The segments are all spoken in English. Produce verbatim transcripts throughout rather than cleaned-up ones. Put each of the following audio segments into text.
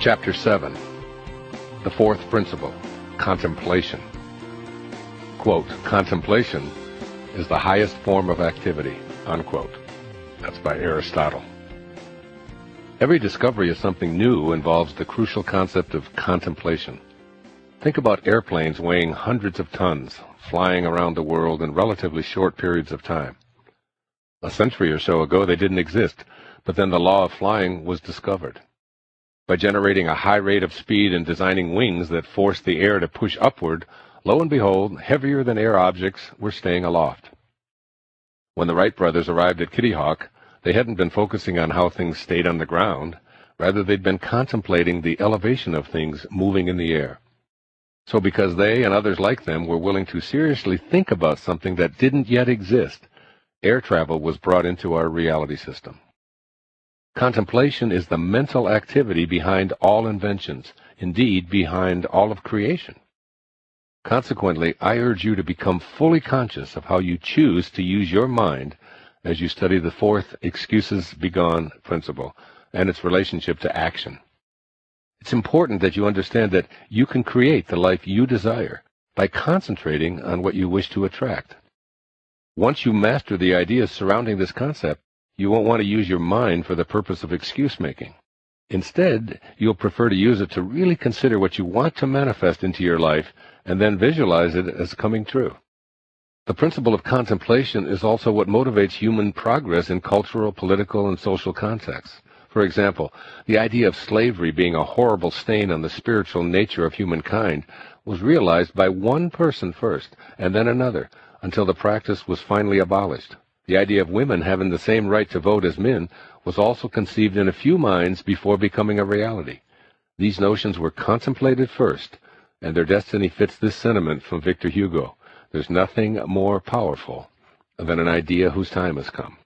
Chapter seven. The fourth principle, contemplation. Quote, contemplation is the highest form of activity, unquote. That's by Aristotle. Every discovery of something new involves the crucial concept of contemplation. Think about airplanes weighing hundreds of tons, flying around the world in relatively short periods of time. A century or so ago they didn't exist, but then the law of flying was discovered. By generating a high rate of speed and designing wings that forced the air to push upward, lo and behold, heavier-than-air objects were staying aloft. When the Wright brothers arrived at Kitty Hawk, they hadn't been focusing on how things stayed on the ground. Rather, they'd been contemplating the elevation of things moving in the air. So because they and others like them were willing to seriously think about something that didn't yet exist, air travel was brought into our reality system. Contemplation is the mental activity behind all inventions, indeed behind all of creation. Consequently, I urge you to become fully conscious of how you choose to use your mind as you study the fourth excuses begone principle and its relationship to action. It's important that you understand that you can create the life you desire by concentrating on what you wish to attract. Once you master the ideas surrounding this concept, you won't want to use your mind for the purpose of excuse-making. Instead, you'll prefer to use it to really consider what you want to manifest into your life and then visualize it as coming true. The principle of contemplation is also what motivates human progress in cultural, political, and social contexts. For example, the idea of slavery being a horrible stain on the spiritual nature of humankind was realized by one person first, and then another, until the practice was finally abolished. The idea of women having the same right to vote as men was also conceived in a few minds before becoming a reality. These notions were contemplated first, and their destiny fits this sentiment from Victor Hugo. There's nothing more powerful than an idea whose time has come.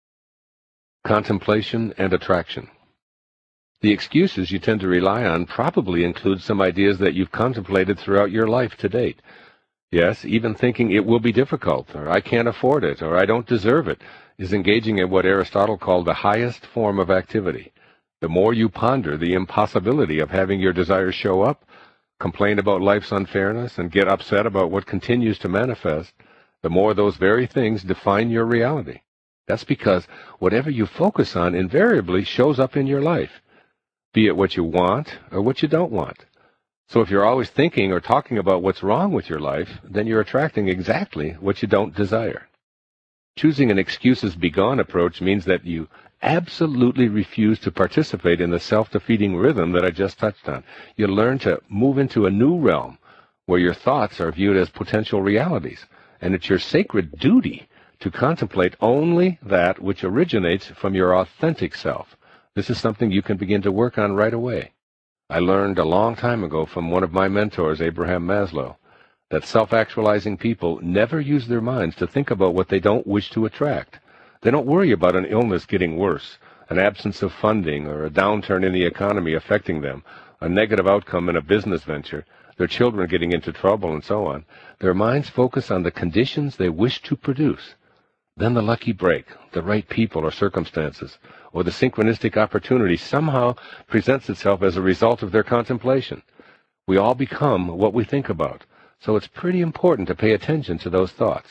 Contemplation and attraction. The excuses you tend to rely on probably include some ideas that you've contemplated throughout your life to date. Yes, even thinking it will be difficult, or I can't afford it, or I don't deserve it, is engaging in what Aristotle called the highest form of activity. The more you ponder the impossibility of having your desires show up, complain about life's unfairness, and get upset about what continues to manifest, the more those very things define your reality. That's because whatever you focus on invariably shows up in your life, be it what you want or what you don't want. So if you're always thinking or talking about what's wrong with your life, then you're attracting exactly what you don't desire. Choosing an excuses begone approach means that you absolutely refuse to participate in the self-defeating rhythm that I just touched on. You learn to move into a new realm where your thoughts are viewed as potential realities, and it's your sacred duty to contemplate only that which originates from your authentic self. This is something you can begin to work on right away. I learned a long time ago from one of my mentors, Abraham Maslow, that self-actualizing people never use their minds to think about what they don't wish to attract. They don't worry about an illness getting worse, an absence of funding, or a downturn in the economy affecting them, a negative outcome in a business venture, their children getting into trouble, and so on. Their minds focus on the conditions they wish to produce. Then the lucky break, the right people or circumstances, or the synchronistic opportunity somehow presents itself as a result of their contemplation. We all become what we think about, so it's pretty important to pay attention to those thoughts.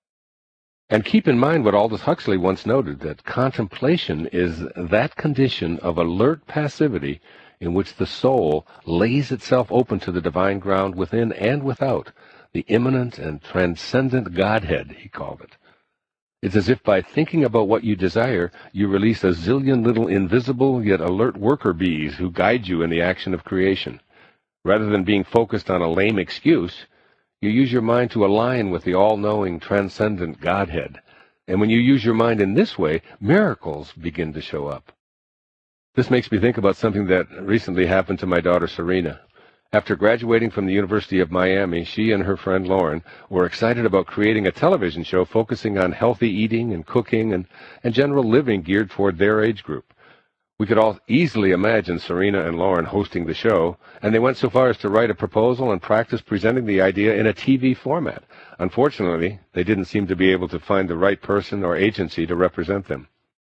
And keep in mind what Aldous Huxley once noted, that contemplation is that condition of alert passivity in which the soul lays itself open to the divine ground within and without, the immanent and transcendent Godhead, he called it. It's as if by thinking about what you desire, you release a zillion little invisible yet alert worker bees who guide you in the action of creation. Rather than being focused on a lame excuse, you use your mind to align with the all-knowing, transcendent Godhead. And when you use your mind in this way, miracles begin to show up. This makes me think about something that recently happened to my daughter Serena. After graduating from the University of Miami, she and her friend Lauren were excited about creating a television show focusing on healthy eating and cooking and, and general living geared toward their age group. We could all easily imagine Serena and Lauren hosting the show, and they went so far as to write a proposal and practice presenting the idea in a T V format. Unfortunately, they didn't seem to be able to find the right person or agency to represent them.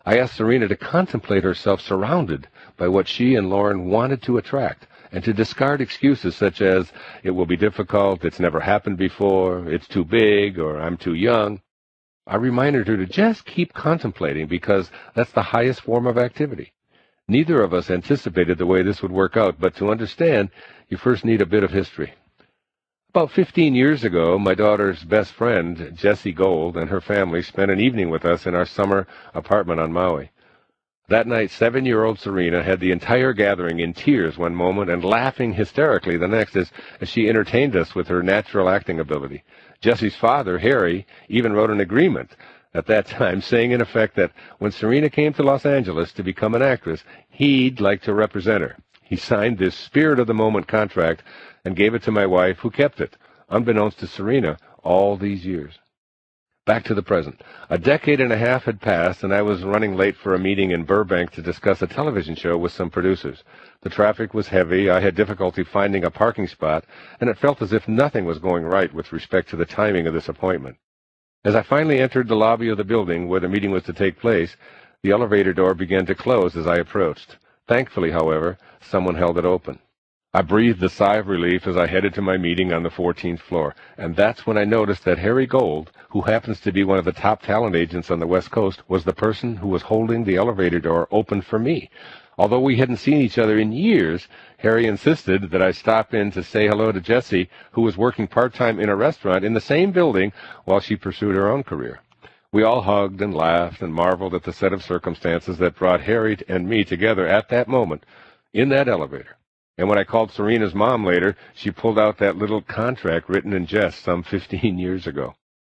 I asked Serena to contemplate herself surrounded by what she and Lauren wanted to attract, and to discard excuses such as, it will be difficult, it's never happened before, it's too big, or I'm too young. I reminded her to just keep contemplating because that's the highest form of activity. Neither of us anticipated the way this would work out, but to understand, you first need a bit of history. About fifteen years ago, my daughter's best friend, Jessie Gold, and her family spent an evening with us in our summer apartment on Maui. That night, seven-year-old Serena had the entire gathering in tears one moment and laughing hysterically the next as, as she entertained us with her natural acting ability. Jessie's father, Harry, even wrote an agreement at that time saying in effect that when Serena came to Los Angeles to become an actress, he'd like to represent her. He signed this spirit-of-the-moment contract and gave it to my wife, who kept it, unbeknownst to Serena, all these years. Back to the present. A decade and a half had passed, and I was running late for a meeting in Burbank to discuss a television show with some producers. The traffic was heavy, I had difficulty finding a parking spot, and it felt as if nothing was going right with respect to the timing of this appointment. As I finally entered the lobby of the building where the meeting was to take place, the elevator door began to close as I approached. Thankfully, however, someone held it open. I breathed a sigh of relief as I headed to my meeting on the fourteenth floor, and that's when I noticed that Harry Gold, who happens to be one of the top talent agents on the West Coast, was the person who was holding the elevator door open for me. Although we hadn't seen each other in years, Harry insisted that I stop in to say hello to Jessie, who was working part-time in a restaurant in the same building while she pursued her own career. We all hugged and laughed and marveled at the set of circumstances that brought Harry and me together at that moment in that elevator. And when I called Serena's mom later, she pulled out that little contract written in jest some fifteen years ago.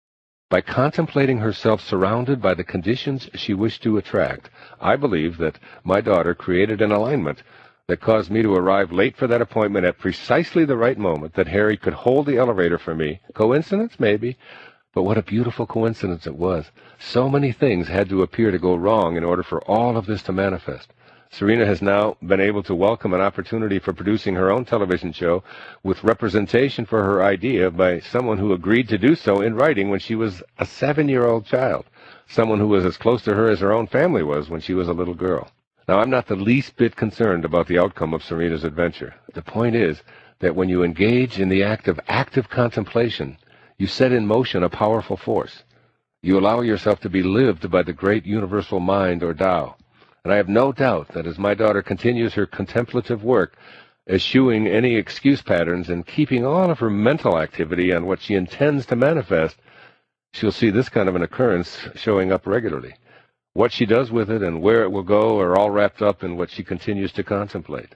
By contemplating herself surrounded by the conditions she wished to attract, I believe that my daughter created an alignment that caused me to arrive late for that appointment at precisely the right moment that Harry could hold the elevator for me. Coincidence, maybe, but what a beautiful coincidence it was. So many things had to appear to go wrong in order for all of this to manifest. Serena has now been able to welcome an opportunity for producing her own television show with representation for her idea by someone who agreed to do so in writing when she was a seven-year-old child, someone who was as close to her as her own family was when she was a little girl. Now, I'm not the least bit concerned about the outcome of Serena's adventure. The point is that when you engage in the act of active contemplation, you set in motion a powerful force. You allow yourself to be lived by the great universal mind or Tao. And I have no doubt that as my daughter continues her contemplative work, eschewing any excuse patterns and keeping all of her mental activity on what she intends to manifest, she'll see this kind of an occurrence showing up regularly. What she does with it and where it will go are all wrapped up in what she continues to contemplate.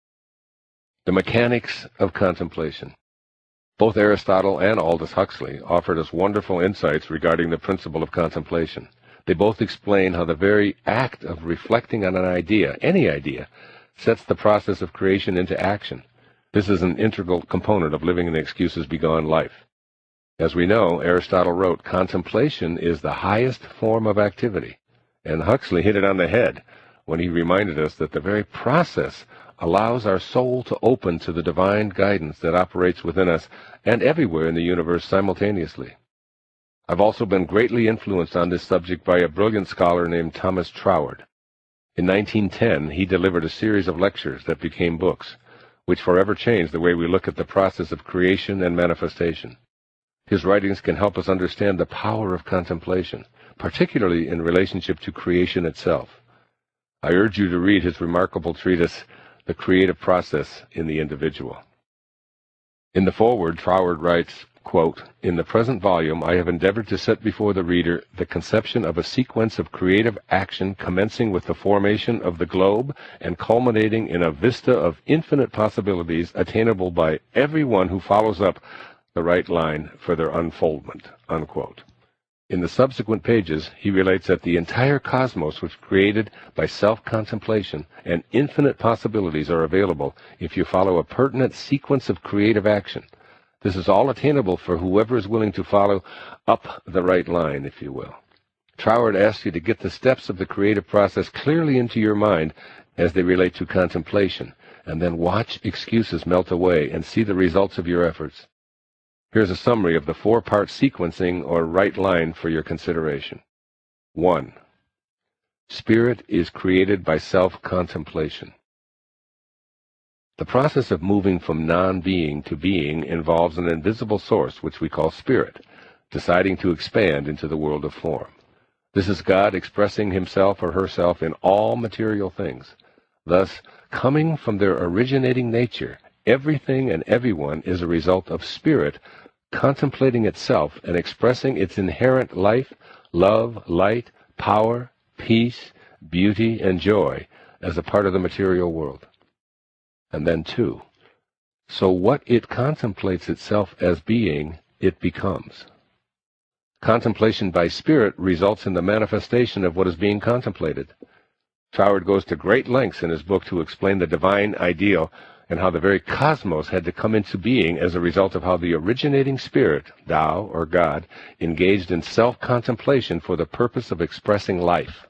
The mechanics of contemplation. Both Aristotle and Aldous Huxley offered us wonderful insights regarding the principle of contemplation. They both explain how the very act of reflecting on an idea, any idea, sets the process of creation into action. This is an integral component of living an excuses-begone life. As we know, Aristotle wrote, contemplation is the highest form of activity. And Huxley hit it on the head when he reminded us that the very process allows our soul to open to the divine guidance that operates within us and everywhere in the universe simultaneously. I've also been greatly influenced on this subject by a brilliant scholar named Thomas Troward. In nineteen ten, he delivered a series of lectures that became books, which forever changed the way we look at the process of creation and manifestation. His writings can help us understand the power of contemplation, particularly in relationship to creation itself. I urge you to read his remarkable treatise, The Creative Process in the Individual. In the foreword, Troward writes, quote, in the present volume, I have endeavored to set before the reader the conception of a sequence of creative action commencing with the formation of the globe and culminating in a vista of infinite possibilities attainable by everyone who follows up the right line for their unfoldment, unquote. In the subsequent pages, he relates that the entire cosmos was created by self-contemplation, and infinite possibilities are available if you follow a pertinent sequence of creative action. This is all attainable for whoever is willing to follow up the right line, if you will. Troward asks you to get the steps of the creative process clearly into your mind as they relate to contemplation, and then watch excuses melt away and see the results of your efforts. Here's a summary of the four-part sequencing or right line for your consideration. One, Spirit is created by self-contemplation. The process of moving from non-being to being involves an invisible source, which we call spirit, deciding to expand into the world of form. This is God expressing himself or herself in all material things. Thus, coming from their originating nature, everything and everyone is a result of spirit contemplating itself and expressing its inherent life, love, light, power, peace, beauty, and joy as a part of the material world. And then two, so what it contemplates itself as being, it becomes. Contemplation by spirit results in the manifestation of what is being contemplated. Troward goes to great lengths in his book to explain the divine ideal and how the very cosmos had to come into being as a result of how the originating spirit, Tao or God, engaged in self-contemplation for the purpose of expressing life.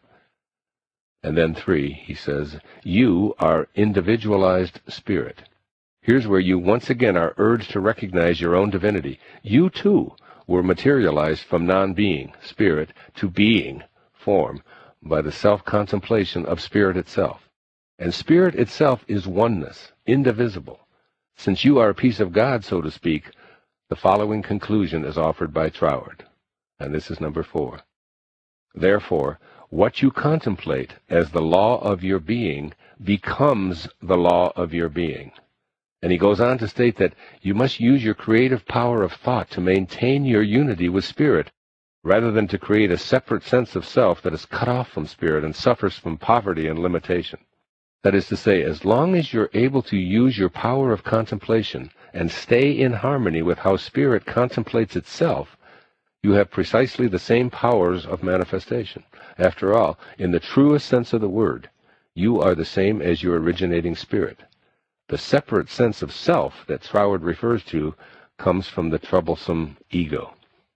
And then three, he says, you are individualized spirit. Here's where you once again are urged to recognize your own divinity. You too were materialized from non-being, spirit, to being, form, by the self-contemplation of spirit itself. And spirit itself is oneness, indivisible. Since you are a piece of God, so to speak, the following conclusion is offered by Troward. And this is number four. Therefore, what you contemplate as the law of your being becomes the law of your being. And he goes on to state that you must use your creative power of thought to maintain your unity with spirit, rather than to create a separate sense of self that is cut off from spirit and suffers from poverty and limitation. That is to say, as long as you're able to use your power of contemplation and stay in harmony with how spirit contemplates itself, you have precisely the same powers of manifestation. After all, in the truest sense of the word, you are the same as your originating spirit. The separate sense of self that Troward refers to comes from the troublesome ego.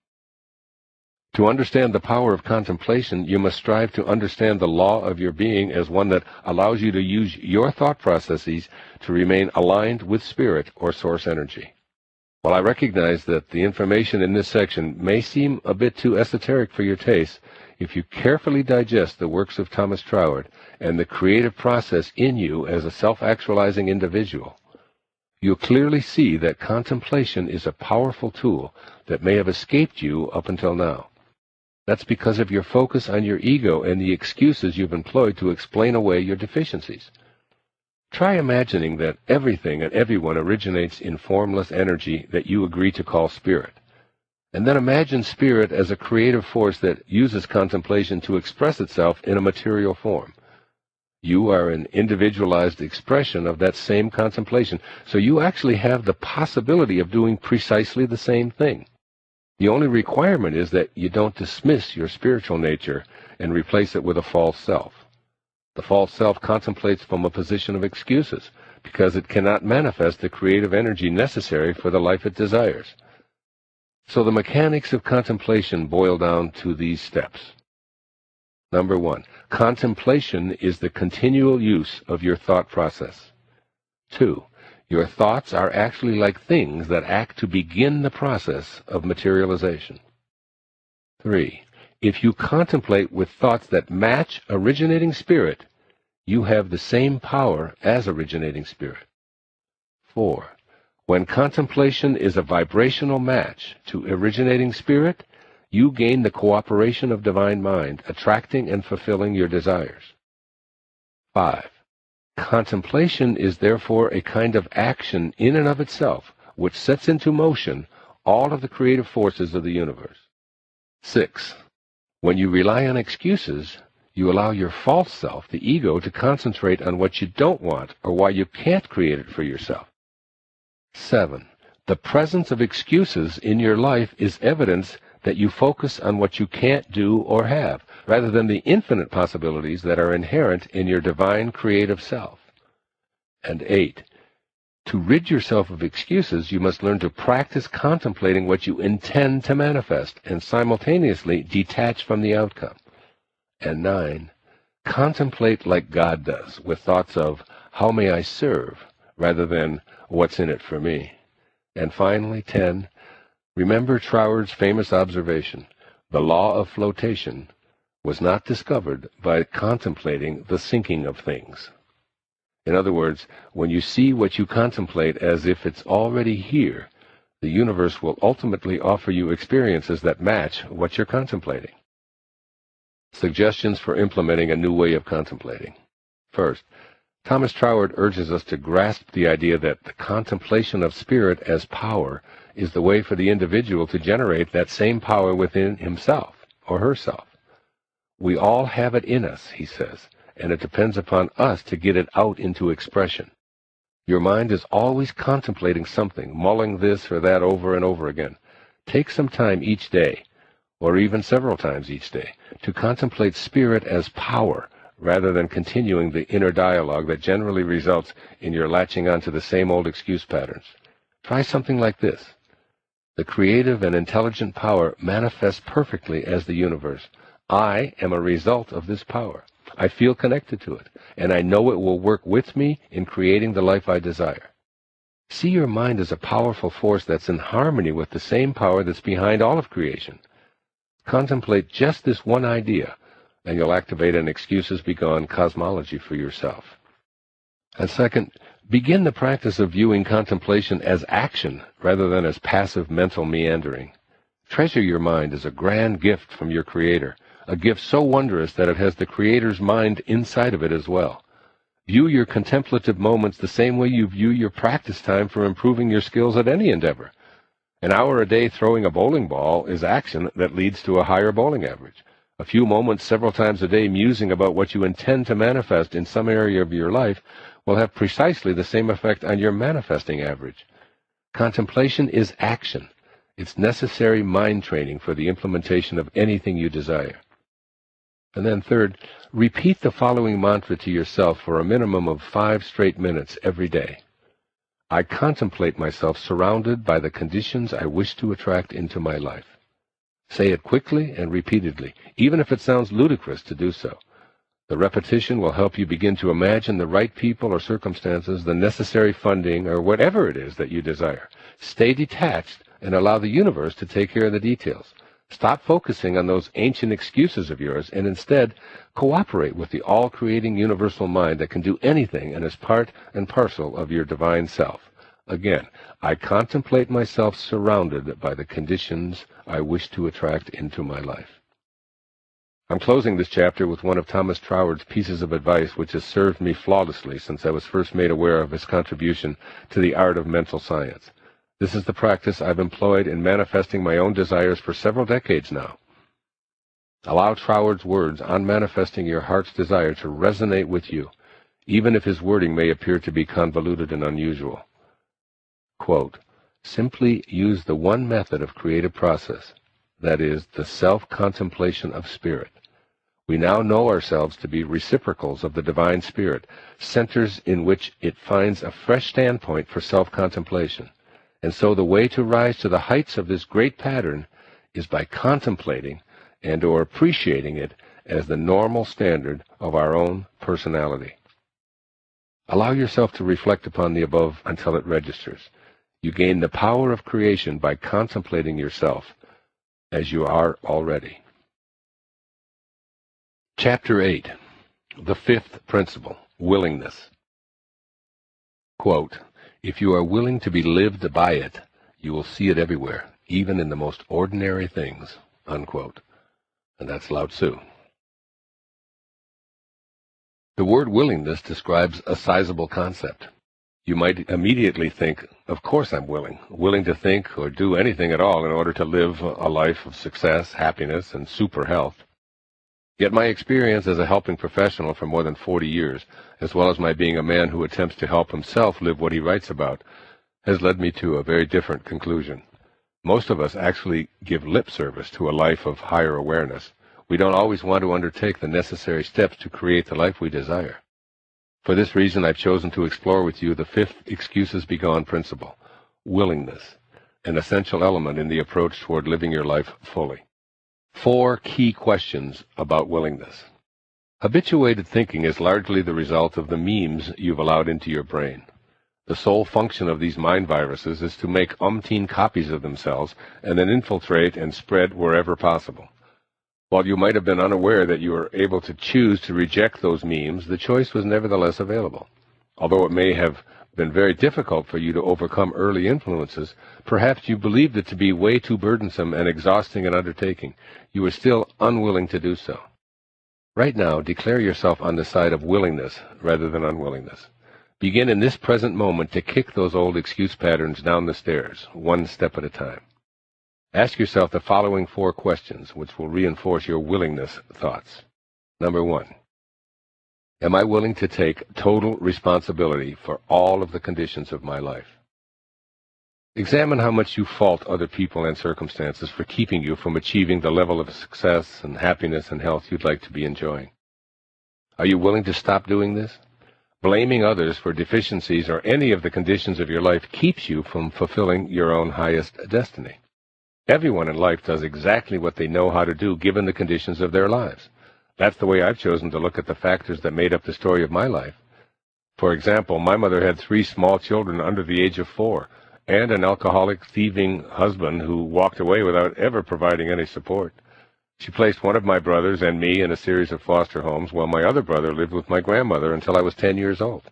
To understand the power of contemplation, you must strive to understand the law of your being as one that allows you to use your thought processes to remain aligned with spirit or source energy. While I recognize that the information in this section may seem a bit too esoteric for your taste, if you carefully digest the works of Thomas Troward and the creative process in you as a self-actualizing individual, you'll clearly see that contemplation is a powerful tool that may have escaped you up until now. That's because of your focus on your ego and the excuses you've employed to explain away your deficiencies. Try imagining that everything and everyone originates in formless energy that you agree to call spirit. And then imagine spirit as a creative force that uses contemplation to express itself in a material form. You are an individualized expression of that same contemplation, so you actually have the possibility of doing precisely the same thing. The only requirement is that you don't dismiss your spiritual nature and replace it with a false self. The false self contemplates from a position of excuses, because it cannot manifest the creative energy necessary for the life it desires. So the mechanics of contemplation boil down to these steps. Number one, contemplation is the continual use of your thought process. Two, your thoughts are actually like things that act to begin the process of materialization. Three, if you contemplate with thoughts that match originating spirit, you have the same power as originating spirit. Four, when contemplation is a vibrational match to originating spirit, you gain the cooperation of divine mind, attracting and fulfilling your desires. Five, contemplation is therefore a kind of action in and of itself, which sets into motion all of the creative forces of the universe. Six, when you rely on excuses, you allow your false self, the ego, to concentrate on what you don't want or why you can't create it for yourself. Seven, the presence of excuses in your life is evidence that you focus on what you can't do or have, rather than the infinite possibilities that are inherent in your divine creative self. And eight, to rid yourself of excuses, you must learn to practice contemplating what you intend to manifest and simultaneously detach from the outcome. And nine, contemplate like God does, with thoughts of, how may I serve, rather than, what's in it for me? And finally, ten, remember Troward's famous observation, the law of flotation, was not discovered by contemplating the sinking of things. In other words, when you see what you contemplate as if it's already here, the universe will ultimately offer you experiences that match what you're contemplating. Suggestions for implementing a new way of contemplating. First, Thomas Troward urges us to grasp the idea that the contemplation of spirit as power is the way for the individual to generate that same power within himself or herself. We all have it in us, he says, and it depends upon us to get it out into expression. Your mind is always contemplating something, mulling this or that over and over again. Take some time each day, or even several times each day, to contemplate spirit as power, rather than continuing the inner dialogue that generally results in your latching onto the same old excuse patterns. Try something like this. The creative and intelligent power manifests perfectly as the universe. I am a result of this power. I feel connected to it, and I know it will work with me in creating the life I desire. See your mind as a powerful force that's in harmony with the same power that's behind all of creation. Contemplate just this one idea, and you'll activate an excuses be gone cosmology for yourself. And second, begin the practice of viewing contemplation as action rather than as passive mental meandering. Treasure your mind as a grand gift from your Creator, a gift so wondrous that it has the Creator's mind inside of it as well. View your contemplative moments the same way you view your practice time for improving your skills at any endeavor. An hour a day throwing a bowling ball is action that leads to a higher bowling average. A few moments several times a day musing about what you intend to manifest in some area of your life will have precisely the same effect on your manifesting average. Contemplation is action. It's necessary mind training for the implementation of anything you desire. And then third, repeat the following mantra to yourself for a minimum of five straight minutes every day. I contemplate myself surrounded by the conditions I wish to attract into my life. Say it quickly and repeatedly, even if it sounds ludicrous to do so. The repetition will help you begin to imagine the right people or circumstances, the necessary funding, or whatever it is that you desire. Stay detached and allow the universe to take care of the details. Stop focusing on those ancient excuses of yours and instead cooperate with the all-creating universal mind that can do anything and is part and parcel of your divine self. Again, I contemplate myself surrounded by the conditions I wish to attract into my life. I'm closing this chapter with one of Thomas Troward's pieces of advice which has served me flawlessly since I was first made aware of his contribution to the art of mental science. This is the practice I've employed in manifesting my own desires for several decades now. Allow Troward's words on manifesting your heart's desire to resonate with you, even if his wording may appear to be convoluted and unusual. Quote, simply use the one method of creative process, that is, the self-contemplation of spirit. We now know ourselves to be reciprocals of the divine spirit, centers in which it finds a fresh standpoint for self-contemplation. And so the way to rise to the heights of this great pattern is by contemplating and or appreciating it as the normal standard of our own personality. Allow yourself to reflect upon the above until it registers. You gain the power of creation by contemplating yourself as you are already. Chapter eight, the fifth principle, willingness. Quote, if you are willing to be lived by it, you will see it everywhere, even in the most ordinary things. Unquote. And that's Lao Tzu. The word willingness describes a sizable concept. You might immediately think, of course I'm willing, willing to think or do anything at all in order to live a life of success, happiness, and super health. Yet my experience as a helping professional for more than forty years, as well as my being a man who attempts to help himself live what he writes about, has led me to a very different conclusion. Most of us actually give lip service to a life of higher awareness. We don't always want to undertake the necessary steps to create the life we desire. For this reason, I've chosen to explore with you the fifth excuses be gone principle, willingness, an essential element in the approach toward living your life fully. Four key questions about willingness. Habituated thinking is largely the result of the memes you've allowed into your brain. The sole function of these mind viruses is to make umpteen copies of themselves and then infiltrate and spread wherever possible. While you might have been unaware that you were able to choose to reject those memes, the choice was nevertheless available. Although it may have been very difficult for you to overcome early influences, perhaps you believed it to be way too burdensome and exhausting an undertaking. You were still unwilling to do so. Right now, declare yourself on the side of willingness rather than unwillingness. Begin in this present moment to kick those old excuse patterns down the stairs, one step at a time. Ask yourself the following four questions, which will reinforce your willingness thoughts. Number one, am I willing to take total responsibility for all of the conditions of my life? Examine how much you fault other people and circumstances for keeping you from achieving the level of success and happiness and health you'd like to be enjoying. Are you willing to stop doing this? Blaming others for deficiencies or any of the conditions of your life keeps you from fulfilling your own highest destiny. Everyone in life does exactly what they know how to do given the conditions of their lives. That's the way I've chosen to look at the factors that made up the story of my life. For example, my mother had three small children under the age of four, and an alcoholic, thieving husband who walked away without ever providing any support. She placed one of my brothers and me in a series of foster homes, while my other brother lived with my grandmother until I was ten years old.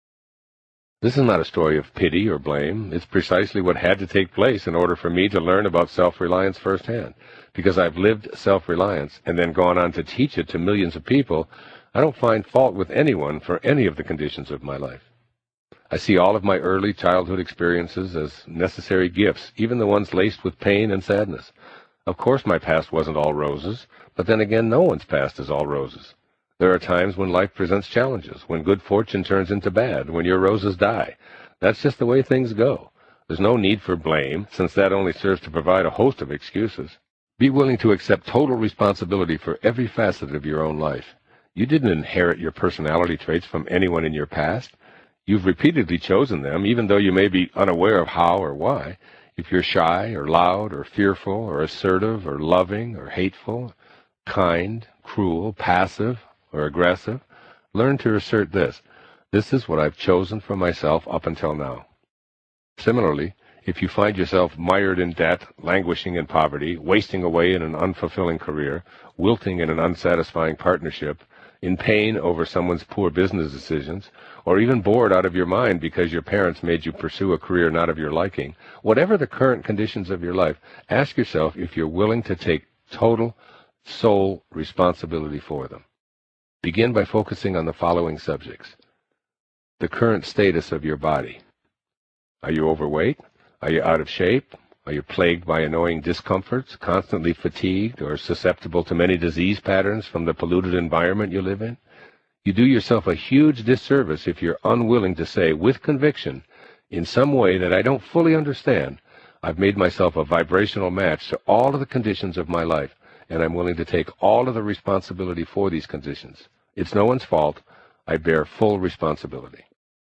This is not a story of pity or blame. It's precisely what had to take place in order for me to learn about self-reliance firsthand. Because I've lived self-reliance and then gone on to teach it to millions of people, I don't find fault with anyone for any of the conditions of my life. I see all of my early childhood experiences as necessary gifts, even the ones laced with pain and sadness. Of course my past wasn't all roses, but then again no one's past is all roses. There are times when life presents challenges, when good fortune turns into bad, when your roses die. That's just the way things go. There's no need for blame, since that only serves to provide a host of excuses. Be willing to accept total responsibility for every facet of your own life. You didn't inherit your personality traits from anyone in your past. You've repeatedly chosen them, even though you may be unaware of how or why. If you're shy or loud or fearful or assertive or loving or hateful, kind, cruel, passive, or aggressive, learn to assert this. This is what I've chosen for myself up until now. Similarly, if you find yourself mired in debt, languishing in poverty, wasting away in an unfulfilling career, wilting in an unsatisfying partnership, in pain over someone's poor business decisions, or even bored out of your mind because your parents made you pursue a career not of your liking, whatever the current conditions of your life, ask yourself if you're willing to take total, sole responsibility for them. Begin by focusing on the following subjects. The current status of your body. Are you overweight? Are you out of shape? Are you plagued by annoying discomforts, constantly fatigued, or susceptible to many disease patterns from the polluted environment you live in? You do yourself a huge disservice if you're unwilling to say, with conviction, in some way that I don't fully understand, I've made myself a vibrational match to all of the conditions of my life, and I'm willing to take all of the responsibility for these conditions. It's no one's fault. I bear full responsibility.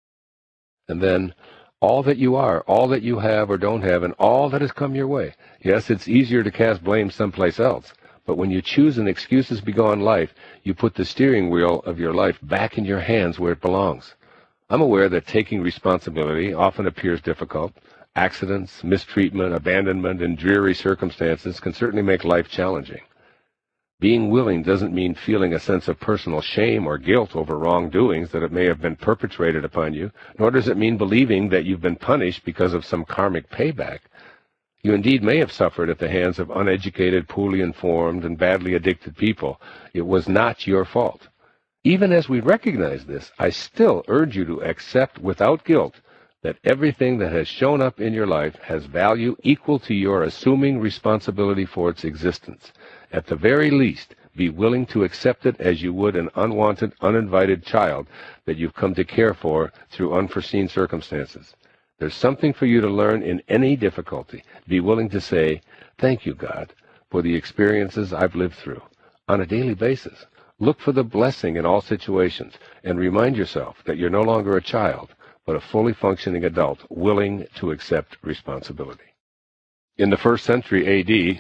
And then, all that you are, all that you have or don't have, and all that has come your way. Yes, it's easier to cast blame someplace else, but when you choose an excuses-begone life, you put the steering wheel of your life back in your hands where it belongs. I'm aware that taking responsibility often appears difficult. Accidents, mistreatment, abandonment, and dreary circumstances can certainly make life challenging. Being willing doesn't mean feeling a sense of personal shame or guilt over wrongdoings that it may have been perpetrated upon you, nor does it mean believing that you've been punished because of some karmic payback. You indeed may have suffered at the hands of uneducated, poorly informed, and badly addicted people. It was not your fault. Even as we recognize this, I still urge you to accept without guilt that everything that has shown up in your life has value equal to your assuming responsibility for its existence. At the very least, be willing to accept it as you would an unwanted, uninvited child that you've come to care for through unforeseen circumstances. There's something for you to learn in any difficulty. Be willing to say, thank you, God, for the experiences I've lived through on a daily basis. Look for the blessing in all situations and remind yourself that you're no longer a child, but a fully functioning adult willing to accept responsibility. In the first century A D,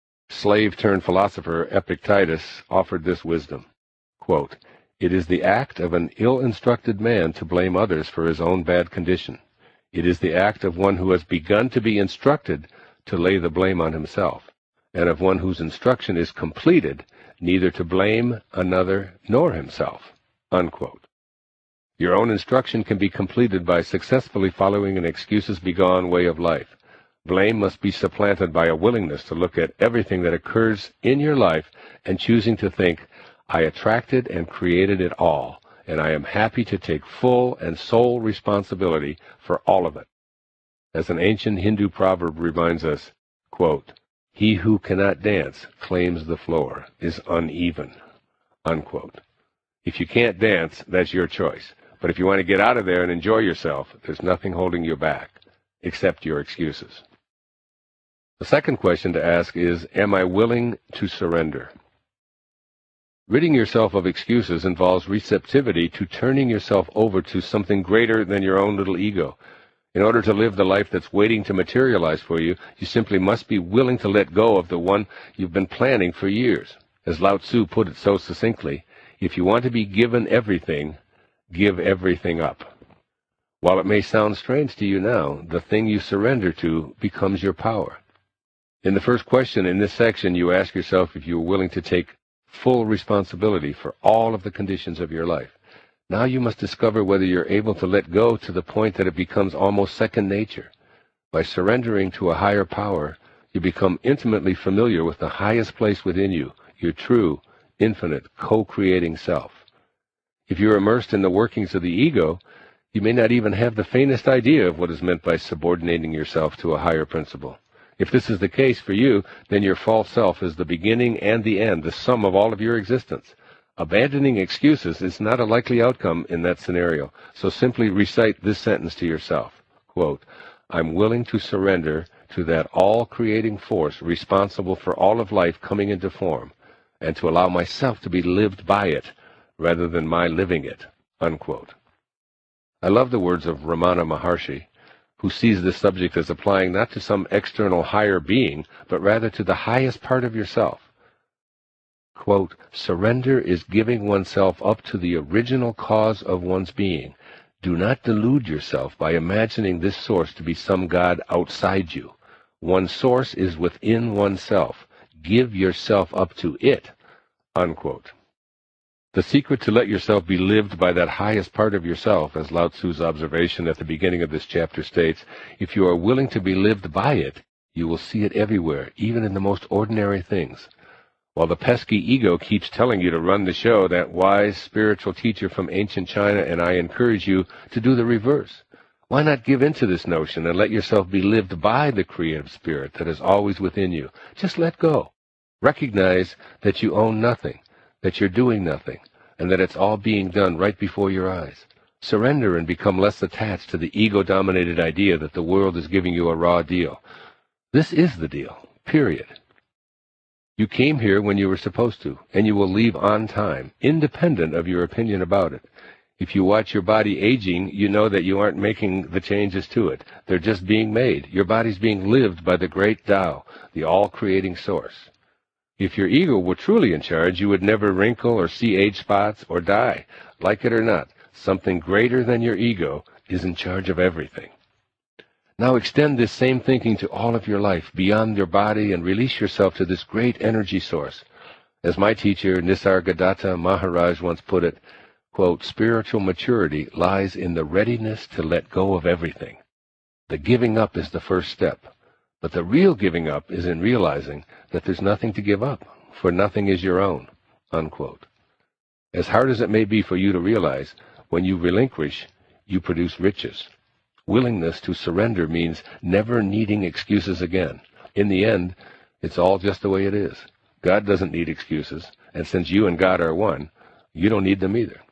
slave-turned-philosopher Epictetus offered this wisdom, quote, "It is the act of an ill-instructed man to blame others for his own bad condition. It is the act of one who has begun to be instructed to lay the blame on himself, and of one whose instruction is completed neither to blame another nor himself." Unquote. Your own instruction can be completed by successfully following an excuses-begone way of life. Blame must be supplanted by a willingness to look at everything that occurs in your life and choosing to think, "I attracted and created it all, and I am happy to take full and sole responsibility for all of it." As an ancient Hindu proverb reminds us, quote, "He who cannot dance claims the floor is uneven." Unquote. If you can't dance, that's your choice. But if you want to get out of there and enjoy yourself, there's nothing holding you back, except your excuses. The second question to ask is, am I willing to surrender? Ridding yourself of excuses involves receptivity to turning yourself over to something greater than your own little ego. In order to live the life that's waiting to materialize for you, you simply must be willing to let go of the one you've been planning for years. As Lao Tzu put it so succinctly, if you want to be given everything, give everything up. While it may sound strange to you now, the thing you surrender to becomes your power. In the first question in this section, you ask yourself if you are willing to take full responsibility for all of the conditions of your life. Now you must discover whether you're able to let go to the point that it becomes almost second nature. By surrendering to a higher power, you become intimately familiar with the highest place within you, your true, infinite, co-creating self. If you're immersed in the workings of the ego, you may not even have the faintest idea of what is meant by subordinating yourself to a higher principle. If this is the case for you, then your false self is the beginning and the end, the sum of all of your existence. Abandoning excuses is not a likely outcome in that scenario, so simply recite this sentence to yourself, quote, "I'm willing to surrender to that all-creating force responsible for all of life coming into form, and to allow myself to be lived by it, rather than my living it." Unquote. I love the words of Ramana Maharshi, who sees this subject as applying not to some external higher being, but rather to the highest part of yourself. Quote, "Surrender is giving oneself up to the original cause of one's being. Do not delude yourself by imagining this source to be some God outside you. One's source is within oneself. Give yourself up to it." Unquote. The secret to let yourself be lived by that highest part of yourself, as Lao Tzu's observation at the beginning of this chapter states, if you are willing to be lived by it, you will see it everywhere, even in the most ordinary things. While the pesky ego keeps telling you to run the show, that wise spiritual teacher from ancient China and I encourage you to do the reverse. Why not give in to this notion and let yourself be lived by the creative spirit that is always within you? Just let go. Recognize that you own nothing, that you're doing nothing, and that it's all being done right before your eyes. Surrender and become less attached to the ego-dominated idea that the world is giving you a raw deal. This is the deal, period. You came here when you were supposed to, and you will leave on time, independent of your opinion about it. If you watch your body aging, you know that you aren't making the changes to it. They're just being made. Your body's being lived by the great Tao, the all-creating source. If your ego were truly in charge, you would never wrinkle or see age spots or die. Like it or not, something greater than your ego is in charge of everything. Now extend this same thinking to all of your life, beyond your body, and release yourself to this great energy source. As my teacher, Nisargadatta Maharaj, once put it, quote, "Spiritual maturity lies in the readiness to let go of everything. The giving up is the first step. But the real giving up is in realizing that there's nothing to give up, for nothing is your own." Unquote. As hard as it may be for you to realize, when you relinquish, you produce riches. Willingness to surrender means never needing excuses again. In the end, it's all just the way it is. God doesn't need excuses, and since you and God are one, you don't need them either.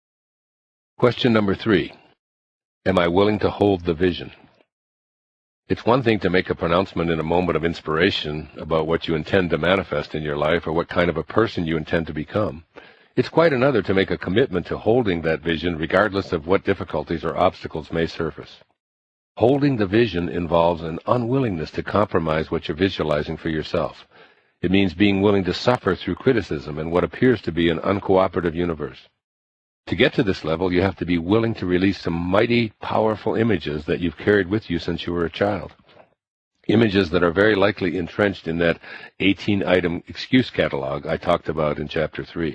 Question number three. Am I willing to hold the vision? It's one thing to make a pronouncement in a moment of inspiration about what you intend to manifest in your life or what kind of a person you intend to become. It's quite another to make a commitment to holding that vision regardless of what difficulties or obstacles may surface. Holding the vision involves an unwillingness to compromise what you're visualizing for yourself. It means being willing to suffer through criticism in what appears to be an uncooperative universe. To get to this level, you have to be willing to release some mighty, powerful images that you've carried with you since you were a child. Images that are very likely entrenched in that eighteen-item excuse catalog I talked about in Chapter three.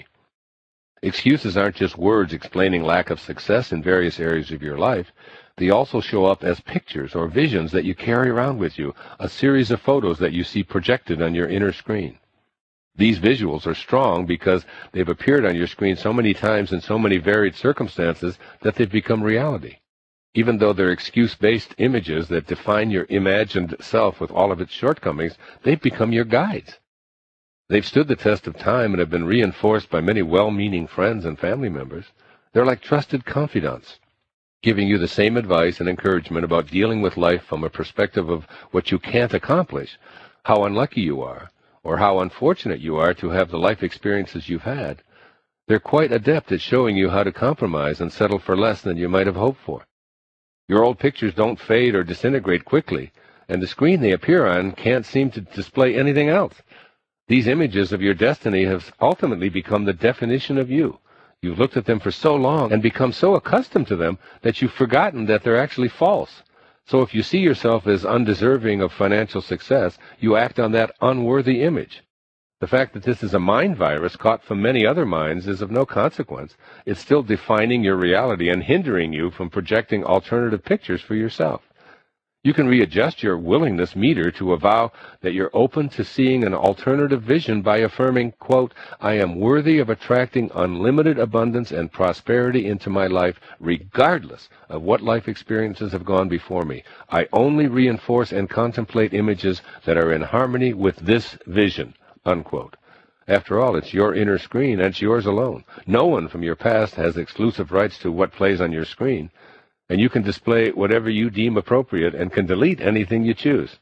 Excuses aren't just words explaining lack of success in various areas of your life. They also show up as pictures or visions that you carry around with you, a series of photos that you see projected on your inner screen. These visuals are strong because they've appeared on your screen so many times in so many varied circumstances that they've become reality. Even though they're excuse-based images that define your imagined self with all of its shortcomings, they've become your guides. They've stood the test of time and have been reinforced by many well-meaning friends and family members. They're like trusted confidants, giving you the same advice and encouragement about dealing with life from a perspective of what you can't accomplish, how unlucky you are, or how unfortunate you are to have the life experiences you've had. They're quite adept at showing you how to compromise and settle for less than you might have hoped for. Your old pictures don't fade or disintegrate quickly, and the screen they appear on can't seem to display anything else. These images of your destiny have ultimately become the definition of you. You've looked at them for so long and become so accustomed to them that you've forgotten that they're actually false. So if you see yourself as undeserving of financial success, you act on that unworthy image. The fact that this is a mind virus caught from many other minds is of no consequence. It's still defining your reality and hindering you from projecting alternative pictures for yourself. You can readjust your willingness meter to a vow that you're open to seeing an alternative vision by affirming, quote, I am worthy of attracting unlimited abundance and prosperity into my life, regardless of what life experiences have gone before me. I only reinforce and contemplate images that are in harmony with this vision, unquote. After all, it's your inner screen, and it's yours alone. No one from your past has exclusive rights to what plays on your screen, and you can display whatever you deem appropriate and can delete anything you choose.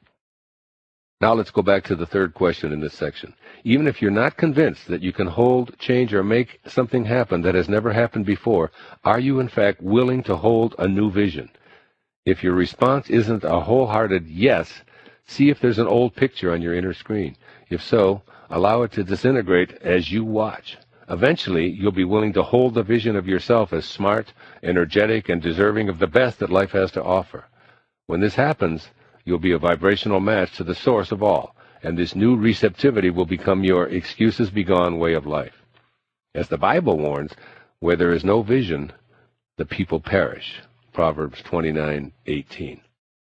Now let's go back to the third question in this section. Even if you're not convinced that you can hold, change, or make something happen that has never happened before, are you in fact willing to hold a new vision? If your response isn't a wholehearted yes, see if there's an old picture on your inner screen. If so, allow it to disintegrate as you watch. Eventually, you'll be willing to hold the vision of yourself as smart, energetic, and deserving of the best that life has to offer. When this happens, you'll be a vibrational match to the source of all, and this new receptivity will become your excuses-begone way of life. As the Bible warns, where there is no vision, the people perish. Proverbs twenty-nine eighteen.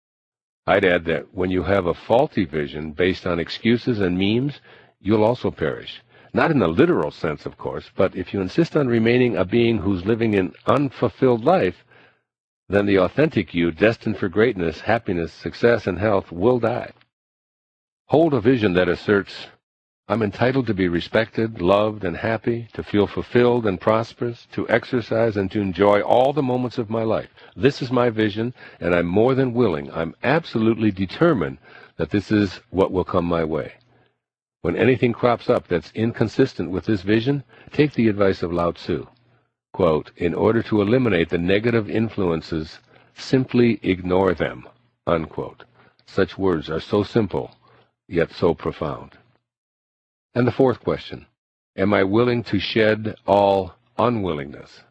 I'd add that when you have a faulty vision based on excuses and memes, you'll also perish. Not in the literal sense, of course, but if you insist on remaining a being who's living an unfulfilled life, then the authentic you, destined for greatness, happiness, success, and health, will die. Hold a vision that asserts, I'm entitled to be respected, loved, and happy, to feel fulfilled and prosperous, to exercise and to enjoy all the moments of my life. This is my vision, and I'm more than willing, I'm absolutely determined that this is what will come my way. When anything crops up that's inconsistent with this vision, take the advice of Lao Tzu. Quote, in order to eliminate the negative influences, simply ignore them, unquote. Such words are so simple, yet so profound. And the fourth question, am I willing to shed all unwillingness?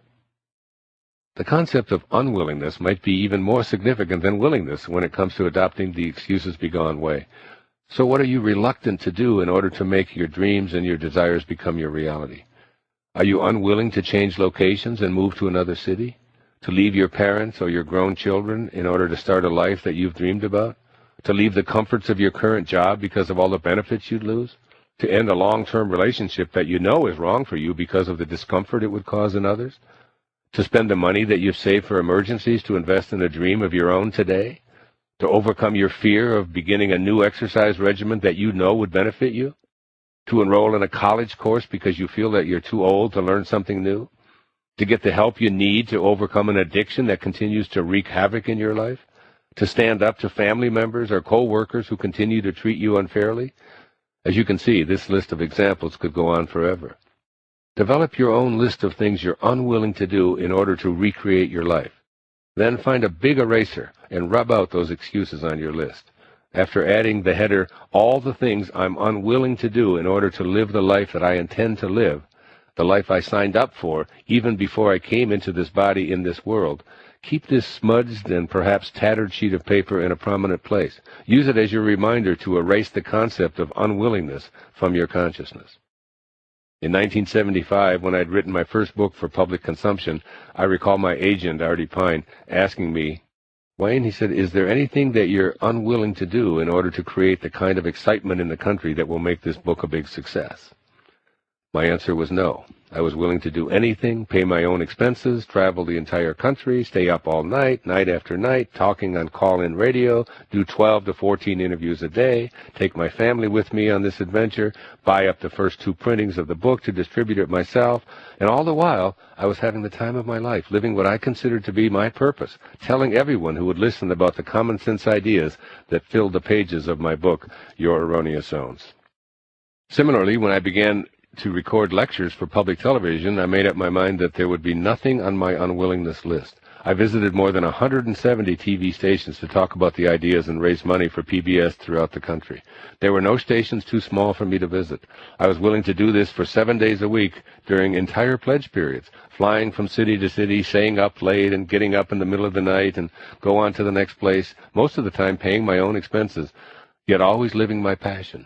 The concept of unwillingness might be even more significant than willingness when it comes to adopting the excuses-begone way. So what are you reluctant to do in order to make your dreams and your desires become your reality? Are you unwilling to change locations and move to another city? To leave your parents or your grown children in order to start a life that you've dreamed about? To leave the comforts of your current job because of all the benefits you'd lose? To end a long-term relationship that you know is wrong for you because of the discomfort it would cause in others? To spend the money that you've saved for emergencies to invest in a dream of your own today? To overcome your fear of beginning a new exercise regimen that you know would benefit you? To enroll in a college course because you feel that you're too old to learn something new? To get the help you need to overcome an addiction that continues to wreak havoc in your life? To stand up to family members or co-workers who continue to treat you unfairly? As you can see, this list of examples could go on forever. Develop your own list of things you're unwilling to do in order to recreate your life. Then find a big eraser and rub out those excuses on your list. After adding the header, all the things I'm unwilling to do in order to live the life that I intend to live, the life I signed up for even before I came into this body in this world, Keep this smudged and perhaps tattered sheet of paper in a prominent place. Use it as your reminder to erase the concept of unwillingness from your consciousness. In nineteen seventy-five, when I'd written my first book for public consumption, I recall my agent, Artie Pine, asking me, "Wayne," he said, "is there anything that you're unwilling to do in order to create the kind of excitement in the country that will make this book a big success?" My answer was no. I was willing to do anything, pay my own expenses, travel the entire country, stay up all night, night after night, talking on call-in radio, do twelve to fourteen interviews a day, take my family with me on this adventure, buy up the first two printings of the book to distribute it myself, and all the while, I was having the time of my life, living what I considered to be my purpose, telling everyone who would listen about the common-sense ideas that filled the pages of my book, Your Erroneous Zones. Similarly, when I began to record lectures for public television, I made up my mind that there would be nothing on my unwillingness list. I visited more than one hundred seventy T V stations to talk about the ideas and raise money for P B S throughout the country. There were no stations too small for me to visit. I was willing to do this for seven days a week during entire pledge periods, flying from city to city, staying up late and getting up in the middle of the night and go on to the next place, most of the time paying my own expenses, yet always living my passion.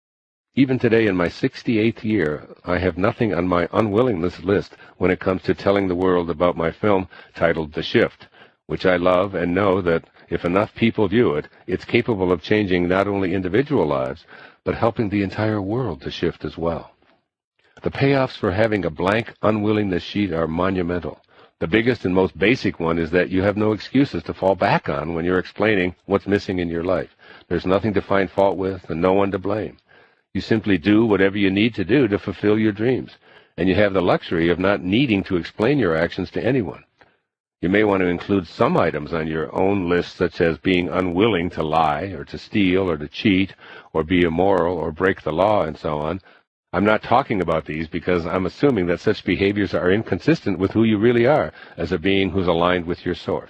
Even today, in my sixty-eighth year, I have nothing on my unwillingness list when it comes to telling the world about my film titled The Shift, which I love and know that if enough people view it, it's capable of changing not only individual lives, but helping the entire world to shift as well. The payoffs for having a blank unwillingness sheet are monumental. The biggest and most basic one is that you have no excuses to fall back on when you're explaining what's missing in your life. There's nothing to find fault with and no one to blame. You simply do whatever you need to do to fulfill your dreams, and you have the luxury of not needing to explain your actions to anyone. You may want to include some items on your own list, such as being unwilling to lie, or to steal, or to cheat, or be immoral, or break the law, and so on. I'm not talking about these because I'm assuming that such behaviors are inconsistent with who you really are as a being who's aligned with your source.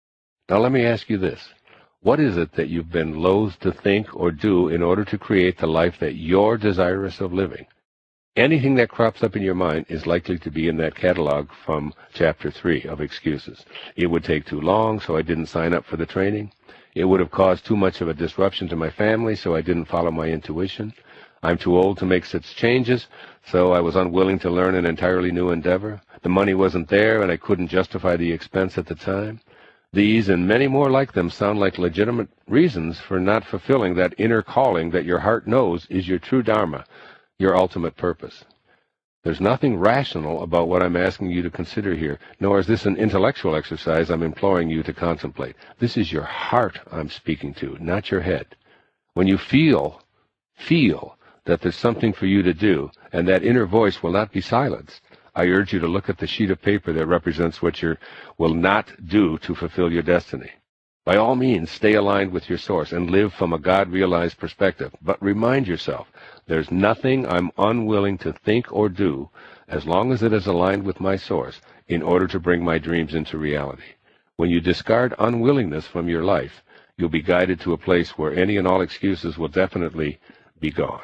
Now let me ask you this. What is it that you've been loath to think or do in order to create the life that you're desirous of living? Anything that crops up in your mind is likely to be in that catalog from Chapter three of Excuses. It would take too long, so I didn't sign up for the training. It would have caused too much of a disruption to my family, so I didn't follow my intuition. I'm too old to make such changes, so I was unwilling to learn an entirely new endeavor. The money wasn't there, and I couldn't justify the expense at the time. These and many more like them sound like legitimate reasons for not fulfilling that inner calling that your heart knows is your true dharma, your ultimate purpose. There's nothing rational about what I'm asking you to consider here, nor is this an intellectual exercise I'm imploring you to contemplate. This is your heart I'm speaking to, not your head. When you feel, feel that there's something for you to do, and that inner voice will not be silenced, I urge you to look at the sheet of paper that represents what you will not do to fulfill your destiny. By all means, stay aligned with your source and live from a God-realized perspective, but remind yourself, there's nothing I'm unwilling to think or do as long as it is aligned with my source in order to bring my dreams into reality. When you discard unwillingness from your life, you'll be guided to a place where any and all excuses will definitely be gone.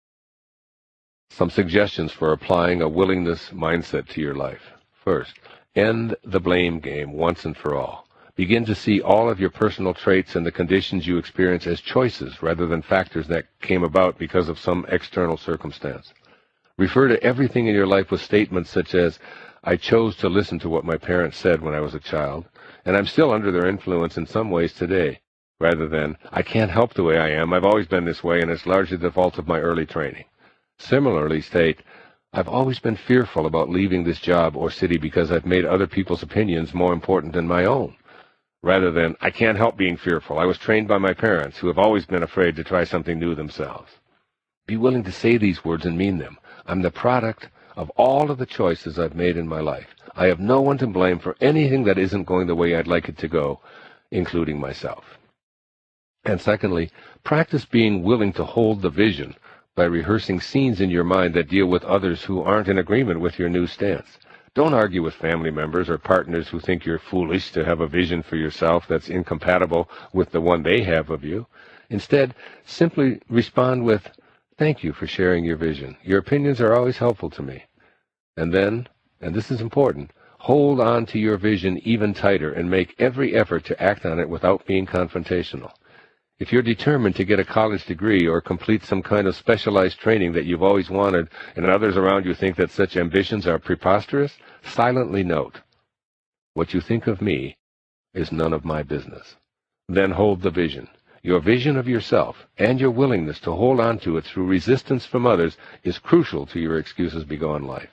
Some suggestions for applying a willingness mindset to your life. First, end the blame game once and for all. Begin to see all of your personal traits and the conditions you experience as choices rather than factors that came about because of some external circumstance. Refer to everything in your life with statements such as, I chose to listen to what my parents said when I was a child, and I'm still under their influence in some ways today, rather than, I can't help the way I am, I've always been this way, and it's largely the fault of my early training. Similarly state, I've always been fearful about leaving this job or city because I've made other people's opinions more important than my own. Rather than, I can't help being fearful. I was trained by my parents, who have always been afraid to try something new themselves. Be willing to say these words and mean them. I'm the product of all of the choices I've made in my life. I have no one to blame for anything that isn't going the way I'd like it to go, including myself. And secondly, practice being willing to hold the vision by rehearsing scenes in your mind that deal with others who aren't in agreement with your new stance. Don't argue with family members or partners who think you're foolish to have a vision for yourself that's incompatible with the one they have of you. Instead, simply respond with, thank you for sharing your vision. Your opinions are always helpful to me. And then, and this is important, Hold on to your vision even tighter and make every effort to act on it without being confrontational. If you're determined to get a college degree or complete some kind of specialized training that you've always wanted and others around you think that such ambitions are preposterous, silently note, what you think of me is none of my business. Then hold the vision. Your vision of yourself and your willingness to hold on to it through resistance from others is crucial to your excuses-begone life.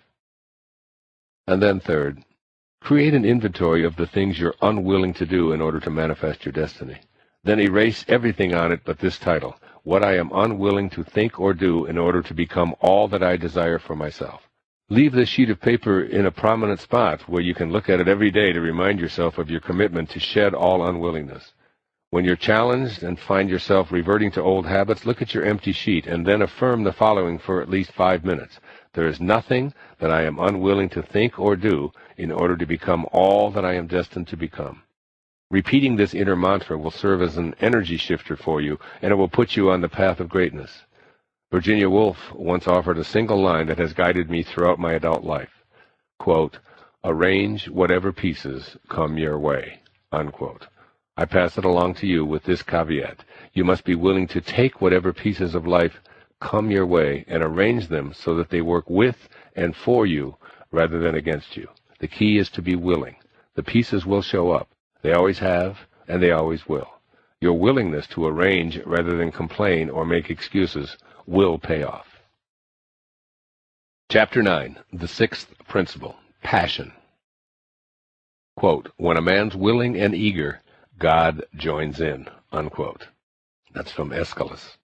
And then third, create an inventory of the things you're unwilling to do in order to manifest your destiny. Then erase everything on it but this title, What I Am Unwilling to Think or Do in Order to Become All That I Desire for Myself. Leave this sheet of paper in a prominent spot where you can look at it every day to remind yourself of your commitment to shed all unwillingness. When you're challenged and find yourself reverting to old habits, look at your empty sheet and then affirm the following for at least five minutes. There is nothing that I am unwilling to think or do in order to become all that I am destined to become. Repeating this inner mantra will serve as an energy shifter for you, and it will put you on the path of greatness. Virginia Woolf once offered a single line that has guided me throughout my adult life. Quote, arrange whatever pieces come your way. Unquote. I pass it along to you with this caveat. You must be willing to take whatever pieces of life come your way and arrange them so that they work with and for you rather than against you. The key is to be willing. The pieces will show up. They always have, and they always will. Your willingness to arrange rather than complain or make excuses will pay off. Chapter nine, the sixth principle, passion. Quote, when a man's willing and eager, God joins in. Unquote. That's from Aeschylus.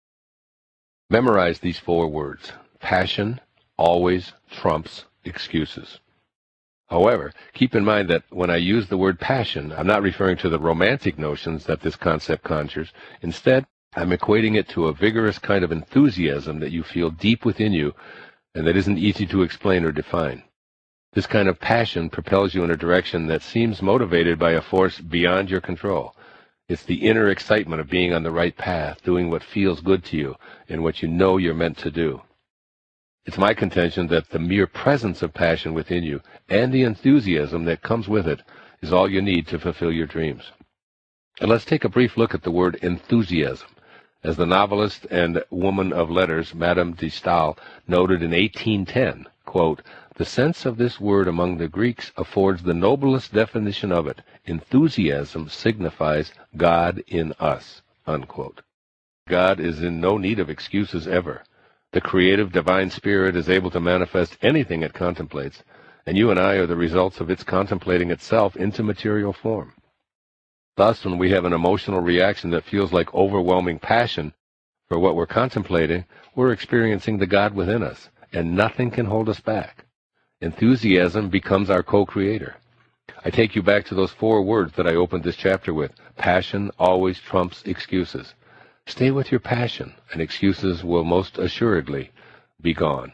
Memorize these four words. Passion always trumps excuses. However, keep in mind that when I use the word passion, I'm not referring to the romantic notions that this concept conjures. Instead, I'm equating it to a vigorous kind of enthusiasm that you feel deep within you and that isn't easy to explain or define. This kind of passion propels you in a direction that seems motivated by a force beyond your control. It's the inner excitement of being on the right path, doing what feels good to you and what you know you're meant to do. It's my contention that the mere presence of passion within you and the enthusiasm that comes with it is all you need to fulfill your dreams. And let's take a brief look at the word enthusiasm. As the novelist and woman of letters, Madame de Staël, noted in eighteen ten, quote, the sense of this word among the Greeks affords the noblest definition of it. Enthusiasm signifies God in us. Unquote. God is in no need of excuses ever. The creative divine spirit is able to manifest anything it contemplates, and you and I are the results of its contemplating itself into material form. Thus, when we have an emotional reaction that feels like overwhelming passion for what we're contemplating, we're experiencing the God within us, and nothing can hold us back. Enthusiasm becomes our co-creator. I take you back to those four words that I opened this chapter with. Passion always trumps excuses. Stay with your passion, and excuses will most assuredly be gone.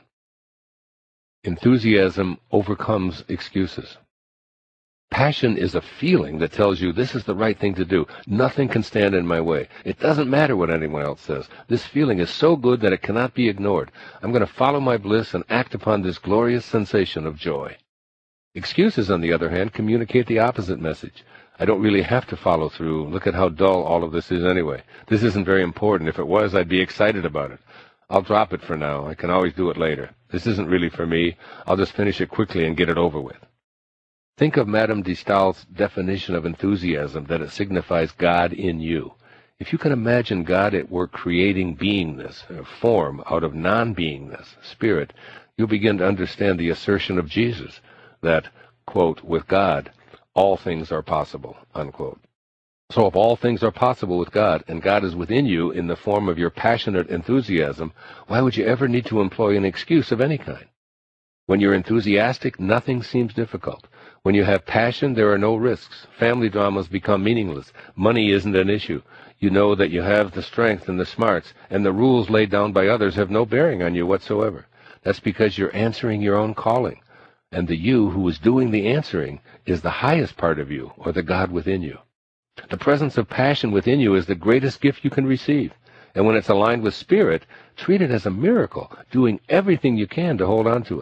Enthusiasm overcomes excuses. Passion is a feeling that tells you this is the right thing to do. Nothing can stand in my way. It doesn't matter what anyone else says. This feeling is so good that it cannot be ignored. I'm going to follow my bliss and act upon this glorious sensation of joy. Excuses, on the other hand, communicate the opposite message. I don't really have to follow through. Look at how dull all of this is anyway. This isn't very important. If it was, I'd be excited about it. I'll drop it for now. I can always do it later. This isn't really for me. I'll just finish it quickly and get it over with. Think of Madame de Staël's definition of enthusiasm, that it signifies God in you. If you can imagine God at work creating beingness, form, out of non-beingness, spirit, you'll begin to understand the assertion of Jesus that, quote, with God, all things are possible, unquote. So if all things are possible with God, and God is within you in the form of your passionate enthusiasm, why would you ever need to employ an excuse of any kind? When you're enthusiastic, nothing seems difficult. When you have passion, there are no risks. Family dramas become meaningless. Money isn't an issue. You know that you have the strength and the smarts, and the rules laid down by others have no bearing on you whatsoever. That's because you're answering your own calling. And the you who is doing the answering is the highest part of you, or the God within you. The presence of passion within you is the greatest gift you can receive. And when it's aligned with spirit, treat it as a miracle, doing everything you can to hold on to it.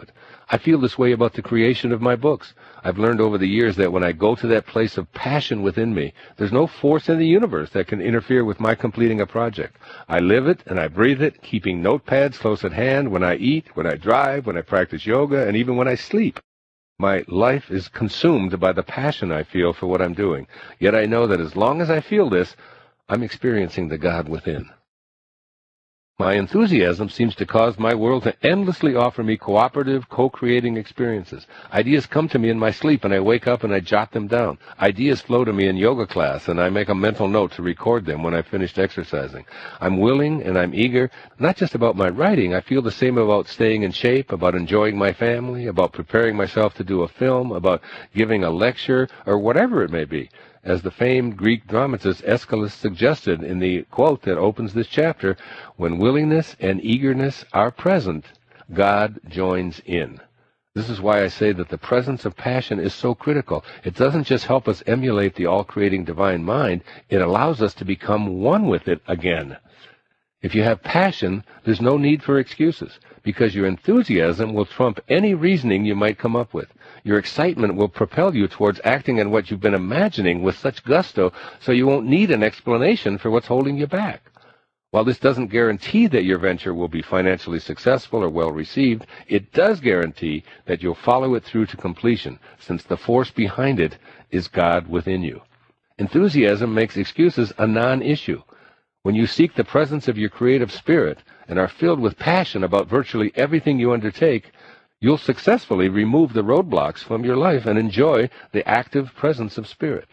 I feel this way about the creation of my books. I've learned over the years that when I go to that place of passion within me, there's no force in the universe that can interfere with my completing a project. I live it and I breathe it, keeping notepads close at hand when I eat, when I drive, when I practice yoga, and even when I sleep. My life is consumed by the passion I feel for what I'm doing. Yet I know that as long as I feel this, I'm experiencing the God within. My enthusiasm seems to cause my world to endlessly offer me cooperative, co-creating experiences. Ideas come to me in my sleep, and I wake up and I jot them down. Ideas flow to me in yoga class, and I make a mental note to record them when I've finished exercising. I'm willing and I'm eager, not just about my writing. I feel the same about staying in shape, about enjoying my family, about preparing myself to do a film, about giving a lecture, or whatever it may be. As the famed Greek dramatist Aeschylus suggested in the quote that opens this chapter, when willingness and eagerness are present, God joins in. This is why I say that the presence of passion is so critical. It doesn't just help us emulate the all-creating divine mind, it allows us to become one with it again. If you have passion, there's no need for excuses, because your enthusiasm will trump any reasoning you might come up with. Your excitement will propel you towards acting on what you've been imagining with such gusto, so you won't need an explanation for what's holding you back. While this doesn't guarantee that your venture will be financially successful or well received, it does guarantee that you'll follow it through to completion, since the force behind it is God within you. Enthusiasm makes excuses a non-issue. When you seek the presence of your creative spirit and are filled with passion about virtually everything you undertake, you'll successfully remove the roadblocks from your life and enjoy the active presence of spirit.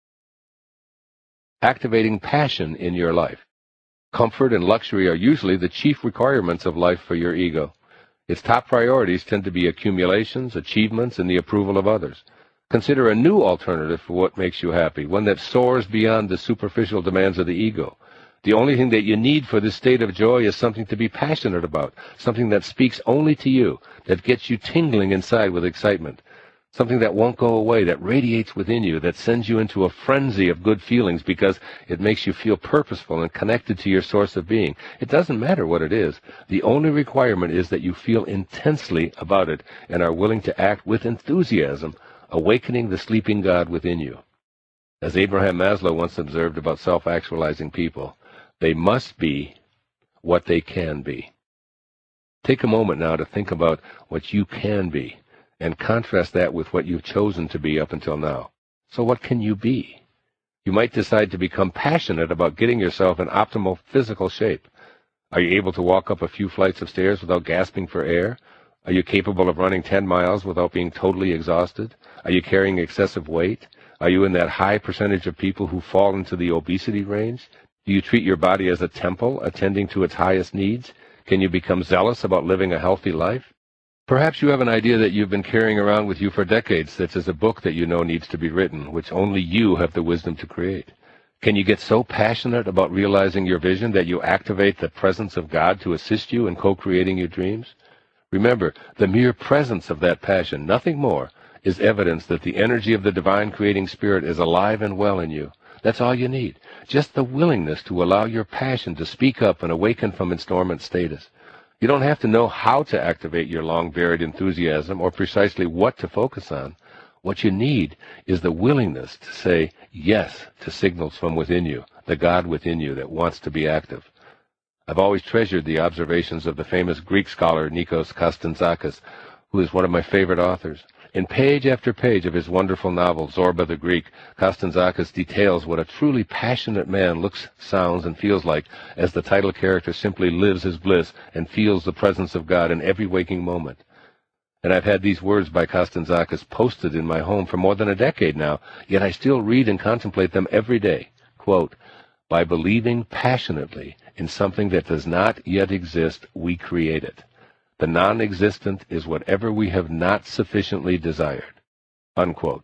Activating passion in your life. Comfort and luxury are usually the chief requirements of life for your ego. Its top priorities tend to be accumulations, achievements, and the approval of others. Consider a new alternative for what makes you happy, one that soars beyond the superficial demands of the ego. The only thing that you need for this state of joy is something to be passionate about, something that speaks only to you, that gets you tingling inside with excitement, something that won't go away, that radiates within you, that sends you into a frenzy of good feelings because it makes you feel purposeful and connected to your source of being. It doesn't matter what it is. The only requirement is that you feel intensely about it and are willing to act with enthusiasm, awakening the sleeping God within you. As Abraham Maslow once observed about self-actualizing people, they must be what they can be. Take a moment now to think about what you can be, and contrast that with what you've chosen to be up until now. So what can you be? You might decide to become passionate about getting yourself in optimal physical shape. Are you able to walk up a few flights of stairs without gasping for air? Are you capable of running ten miles without being totally exhausted? Are you carrying excessive weight? Are you in that high percentage of people who fall into the obesity range? Do you treat your body as a temple, attending to its highest needs? Can you become zealous about living a healthy life? Perhaps you have an idea that you've been carrying around with you for decades, such as a book that you know needs to be written, which only you have the wisdom to create. Can you get so passionate about realizing your vision that you activate the presence of God to assist you in co-creating your dreams? Remember, the mere presence of that passion, nothing more, is evidence that the energy of the divine creating spirit is alive and well in you. That's all you need. Just the willingness to allow your passion to speak up and awaken from its dormant status. You don't have to know how to activate your long-buried enthusiasm or precisely what to focus on. What you need is the willingness to say yes to signals from within you, the God within you that wants to be active. I've always treasured the observations of the famous Greek scholar Nikos Kazantzakis, who is one of my favorite authors. In page after page of his wonderful novel, Zorba the Greek, Kazantzakis details what a truly passionate man looks, sounds, and feels like as the title character simply lives his bliss and feels the presence of God in every waking moment. And I've had these words by Kazantzakis posted in my home for more than a decade now, yet I still read and contemplate them every day. Quote, "By believing passionately in something that does not yet exist, we create it. The non-existent is whatever we have not sufficiently desired." Unquote.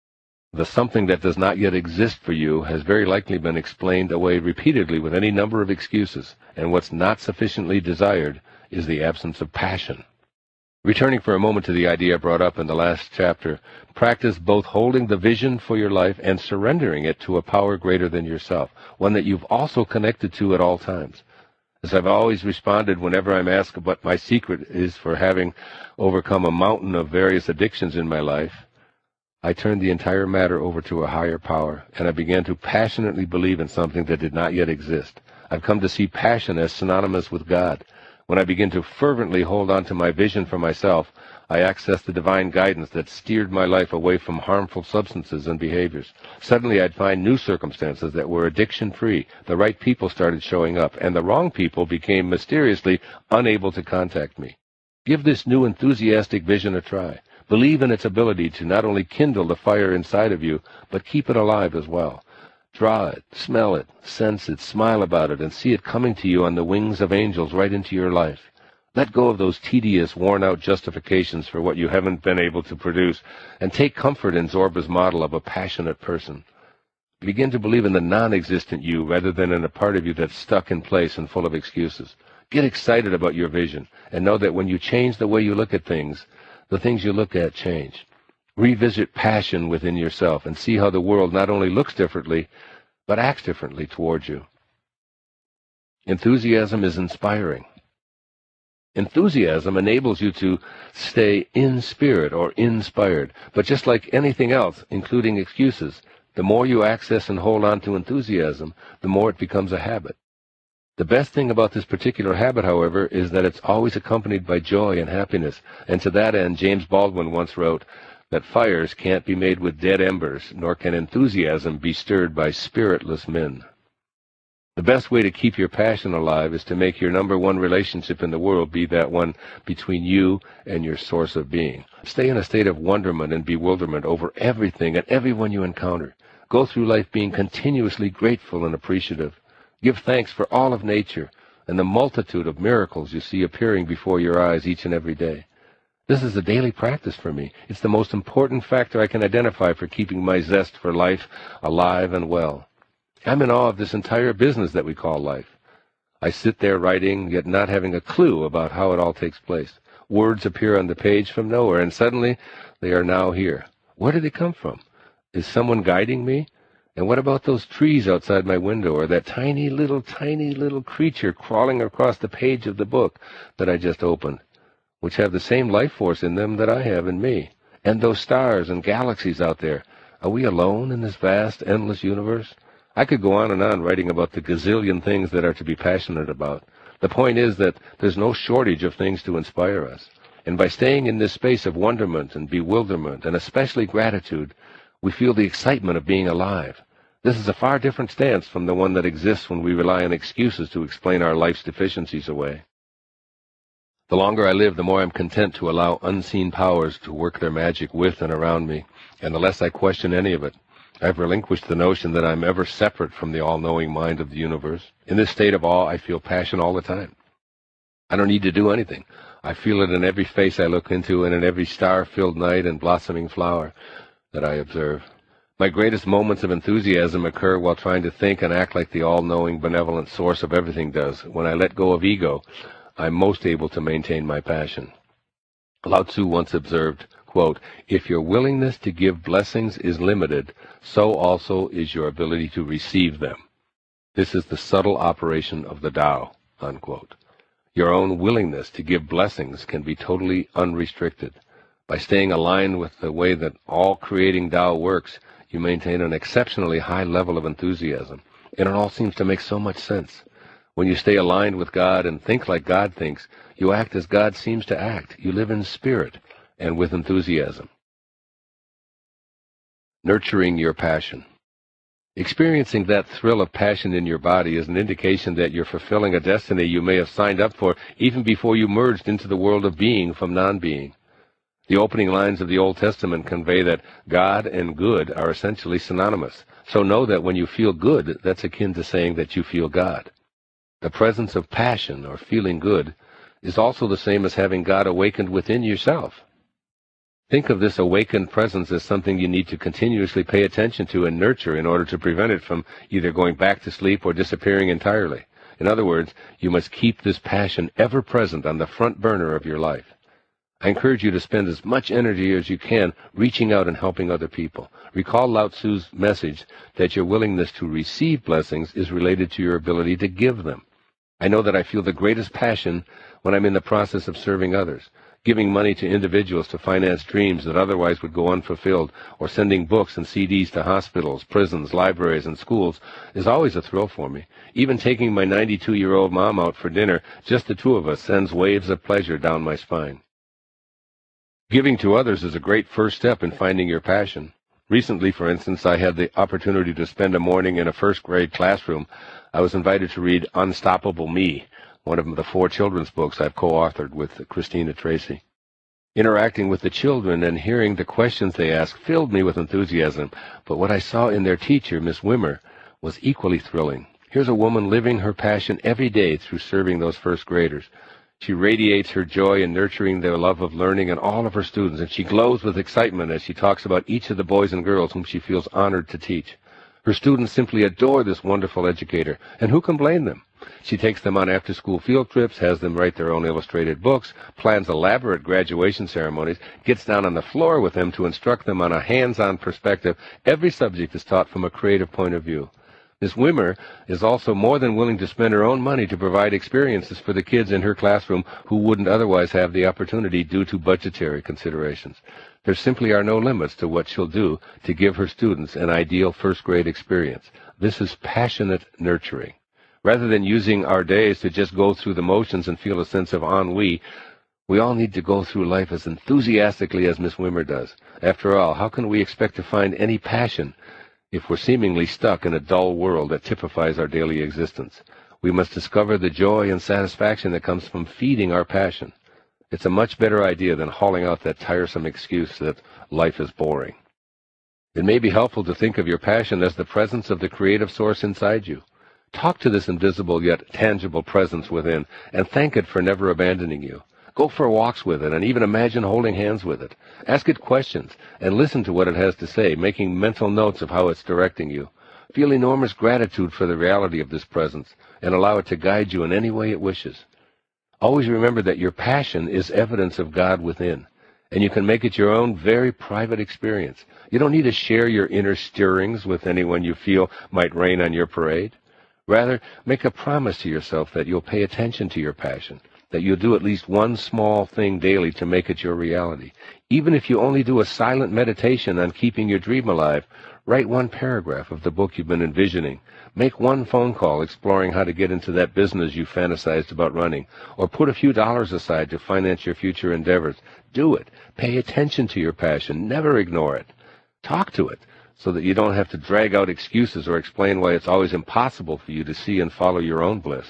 The something that does not yet exist for you has very likely been explained away repeatedly with any number of excuses, and what's not sufficiently desired is the absence of passion. Returning for a moment to the idea brought up in the last chapter, practice both holding the vision for your life and surrendering it to a power greater than yourself, one that you've also connected to at all times. As I've always responded whenever I'm asked what my secret is for having overcome a mountain of various addictions in my life, I turned the entire matter over to a higher power, and I began to passionately believe in something that did not yet exist. I've come to see passion as synonymous with God. When I begin to fervently hold on to my vision for myself, I access the divine guidance that steered my life away from harmful substances and behaviors. Suddenly I'd find new circumstances that were addiction-free. The right people started showing up, and the wrong people became mysteriously unable to contact me. Give this new enthusiastic vision a try. Believe in its ability to not only kindle the fire inside of you, but keep it alive as well. Draw it, smell it, sense it, smile about it, and see it coming to you on the wings of angels right into your life. Let go of those tedious, worn-out justifications for what you haven't been able to produce, and take comfort in Zorba's model of a passionate person. Begin to believe in the non-existent you rather than in a part of you that's stuck in place and full of excuses. Get excited about your vision, and know that when you change the way you look at things, the things you look at change. Revisit passion within yourself and see how the world not only looks differently, but acts differently towards you. Enthusiasm is inspiring. Enthusiasm enables you to stay in spirit or inspired, but just like anything else, including excuses, the more you access and hold on to enthusiasm, the more it becomes a habit. The best thing about this particular habit, however, is that it's always accompanied by joy and happiness, and to that end, James Baldwin once wrote that fires can't be made with dead embers, nor can enthusiasm be stirred by spiritless men. The best way to keep your passion alive is to make your number one relationship in the world be that one between you and your source of being. Stay in a state of wonderment and bewilderment over everything and everyone you encounter. Go through life being continuously grateful and appreciative. Give thanks for all of nature and the multitude of miracles you see appearing before your eyes each and every day. This is a daily practice for me. It's the most important factor I can identify for keeping my zest for life alive and well. I'm in awe of this entire business that we call life. I sit there writing, yet not having a clue about how it all takes place. Words appear on the page from nowhere, and suddenly they are now here. Where did they come from? Is someone guiding me? And what about those trees outside my window, or that tiny little, tiny little creature crawling across the page of the book that I just opened, which have the same life force in them that I have in me? And those stars and galaxies out there, are we alone in this vast, endless universe? I could go on and on writing about the gazillion things that are to be passionate about. The point is that there's no shortage of things to inspire us. And by staying in this space of wonderment and bewilderment, and especially gratitude, we feel the excitement of being alive. This is a far different stance from the one that exists when we rely on excuses to explain our life's deficiencies away. The longer I live, the more I'm content to allow unseen powers to work their magic with and around me, and the less I question any of it. I've relinquished the notion that I'm ever separate from the all-knowing mind of the universe. In this state of awe, I feel passion all the time. I don't need to do anything. I feel it in every face I look into and in every star-filled night and blossoming flower that I observe. My greatest moments of enthusiasm occur while trying to think and act like the all-knowing, benevolent source of everything does. When I let go of ego, I'm most able to maintain my passion. Lao Tzu once observed, quote, "If your willingness to give blessings is limited, so also is your ability to receive them. This is the subtle operation of the Tao," unquote. Your own willingness to give blessings can be totally unrestricted. By staying aligned with the way that all creating Tao works, you maintain an exceptionally high level of enthusiasm, and it all seems to make so much sense. When you stay aligned with God and think like God thinks, you act as God seems to act. You live in spirit and with enthusiasm. Nurturing your passion. Experiencing that thrill of passion in your body is an indication that you're fulfilling a destiny you may have signed up for even before you merged into the world of being from non-being. The opening lines of the Old Testament convey that God and good are essentially synonymous. So know that when you feel good, that's akin to saying that you feel God. The presence of passion, or feeling good, is also the same as having God awakened within yourself. Think of this awakened presence as something you need to continuously pay attention to and nurture in order to prevent it from either going back to sleep or disappearing entirely. In other words, you must keep this passion ever present on the front burner of your life. I encourage you to spend as much energy as you can reaching out and helping other people. Recall Lao Tzu's message that your willingness to receive blessings is related to your ability to give them. I know that I feel the greatest passion when I'm in the process of serving others, giving money to individuals to finance dreams that otherwise would go unfulfilled, or sending books and C Ds to hospitals, prisons, libraries, and schools is always a thrill for me. Even taking my ninety-two-year-old mom out for dinner, just the two of us, sends waves of pleasure down my spine. Giving to others is a great first step in finding your passion. Recently, for instance, I had the opportunity to spend a morning in a first-grade classroom. I was invited to read Unstoppable Me, one of the four children's books I've co-authored with Christina Tracy. Interacting with the children and hearing the questions they asked filled me with enthusiasm, but what I saw in their teacher, Miss Wimmer, was equally thrilling. Here's a woman living her passion every day through serving those first graders. She radiates her joy in nurturing their love of learning in all of her students, and she glows with excitement as she talks about each of the boys and girls whom she feels honored to teach. Her students simply adore this wonderful educator, and who can blame them? She takes them on after-school field trips, has them write their own illustrated books, plans elaborate graduation ceremonies, gets down on the floor with them to instruct them on a hands-on perspective. Every subject is taught from a creative point of view. Miss Wimmer is also more than willing to spend her own money to provide experiences for the kids in her classroom who wouldn't otherwise have the opportunity due to budgetary considerations. There simply are no limits to what she'll do to give her students an ideal first-grade experience. This is passionate nurturing. Rather than using our days to just go through the motions and feel a sense of ennui, we all need to go through life as enthusiastically as Miss Wimmer does. After all, how can we expect to find any passion if we're seemingly stuck in a dull world that typifies our daily existence? We must discover the joy and satisfaction that comes from feeding our passion. It's a much better idea than hauling out that tiresome excuse that life is boring. It may be helpful to think of your passion as the presence of the creative source inside you. Talk to this invisible yet tangible presence within and thank it for never abandoning you. Go for walks with it and even imagine holding hands with it. Ask it questions and listen to what it has to say, making mental notes of how it's directing you. Feel enormous gratitude for the reality of this presence and allow it to guide you in any way it wishes. Always remember that your passion is evidence of God within, and you can make it your own very private experience. You don't need to share your inner stirrings with anyone you feel might rain on your parade. Rather, make a promise to yourself that you'll pay attention to your passion, that you'll do at least one small thing daily to make it your reality. Even if you only do a silent meditation on keeping your dream alive, write one paragraph of the book you've been envisioning. Make one phone call exploring how to get into that business you fantasized about running, or put a few dollars aside to finance your future endeavors. Do it. Pay attention to your passion. Never ignore it. Talk to it, so that you don't have to drag out excuses or explain why it's always impossible for you to see and follow your own bliss.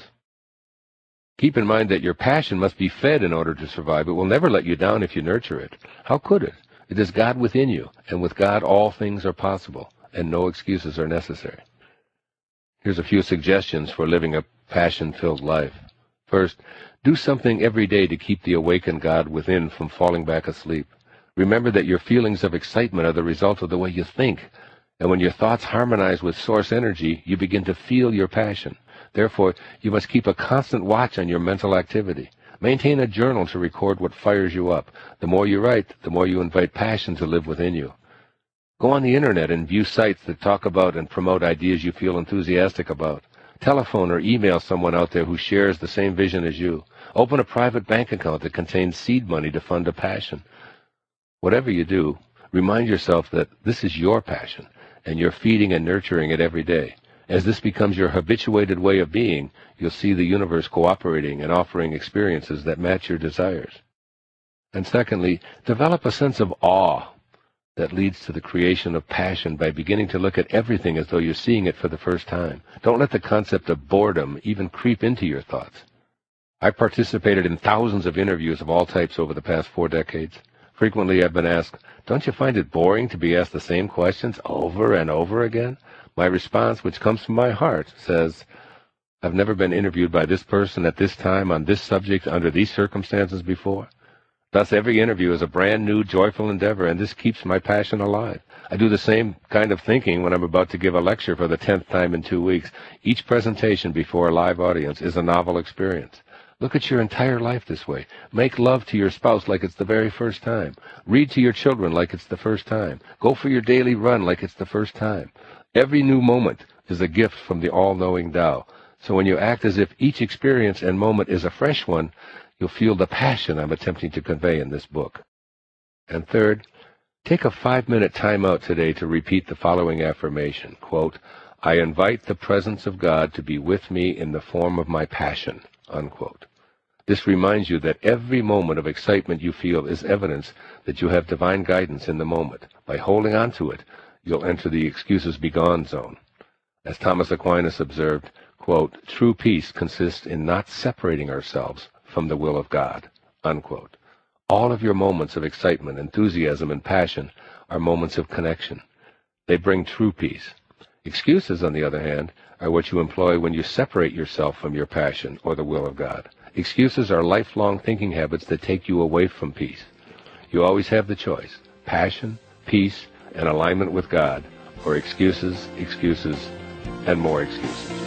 Keep in mind that your passion must be fed in order to survive. It will never let you down if you nurture it. How could it? It is God within you, and with God all things are possible, and no excuses are necessary. Here's a few suggestions for living a passion-filled life. First, do something every day to keep the awakened God within from falling back asleep. Remember that your feelings of excitement are the result of the way you think, and when your thoughts harmonize with source energy, you begin to feel your passion. Therefore, you must keep a constant watch on your mental activity. Maintain a journal to record what fires you up. The more you write, the more you invite passion to live within you. Go on the Internet and view sites that talk about and promote ideas you feel enthusiastic about. Telephone or email someone out there who shares the same vision as you. Open a private bank account that contains seed money to fund a passion. Whatever you do, remind yourself that this is your passion, and you're feeding and nurturing it every day. As this becomes your habituated way of being, you'll see the universe cooperating and offering experiences that match your desires. And secondly, develop a sense of awe that leads to the creation of passion by beginning to look at everything as though you're seeing it for the first time. Don't let the concept of boredom even creep into your thoughts. I participated in thousands of interviews of all types over the past four decades. Frequently I've been asked, don't you find it boring to be asked the same questions over and over again? My response, which comes from my heart, says, I've never been interviewed by this person at this time on this subject under these circumstances before. Thus, every interview is a brand new, joyful endeavor, and this keeps my passion alive. I do the same kind of thinking when I'm about to give a lecture for the tenth time in two weeks. Each presentation before a live audience is a novel experience. Look at your entire life this way. Make love to your spouse like it's the very first time. Read to your children like it's the first time. Go for your daily run like it's the first time. Every new moment is a gift from the all-knowing Tao. So when you act as if each experience and moment is a fresh one, you'll feel the passion I'm attempting to convey in this book. And third, take a five-minute time out today to repeat the following affirmation, quote, I invite the presence of God to be with me in the form of my passion, unquote. This reminds you that every moment of excitement you feel is evidence that you have divine guidance in the moment. By holding on to it, you'll enter the excuses be gone zone. As Thomas Aquinas observed, quote, true peace consists in not separating ourselves from the will of God, unquote. All of your moments of excitement, enthusiasm, and passion are moments of connection. They bring true peace. Excuses, on the other hand, are what you employ when you separate yourself from your passion or the will of God. Excuses are lifelong thinking habits that take you away from peace. You always have the choice, passion, peace, and alignment with God, or excuses, excuses, and more excuses.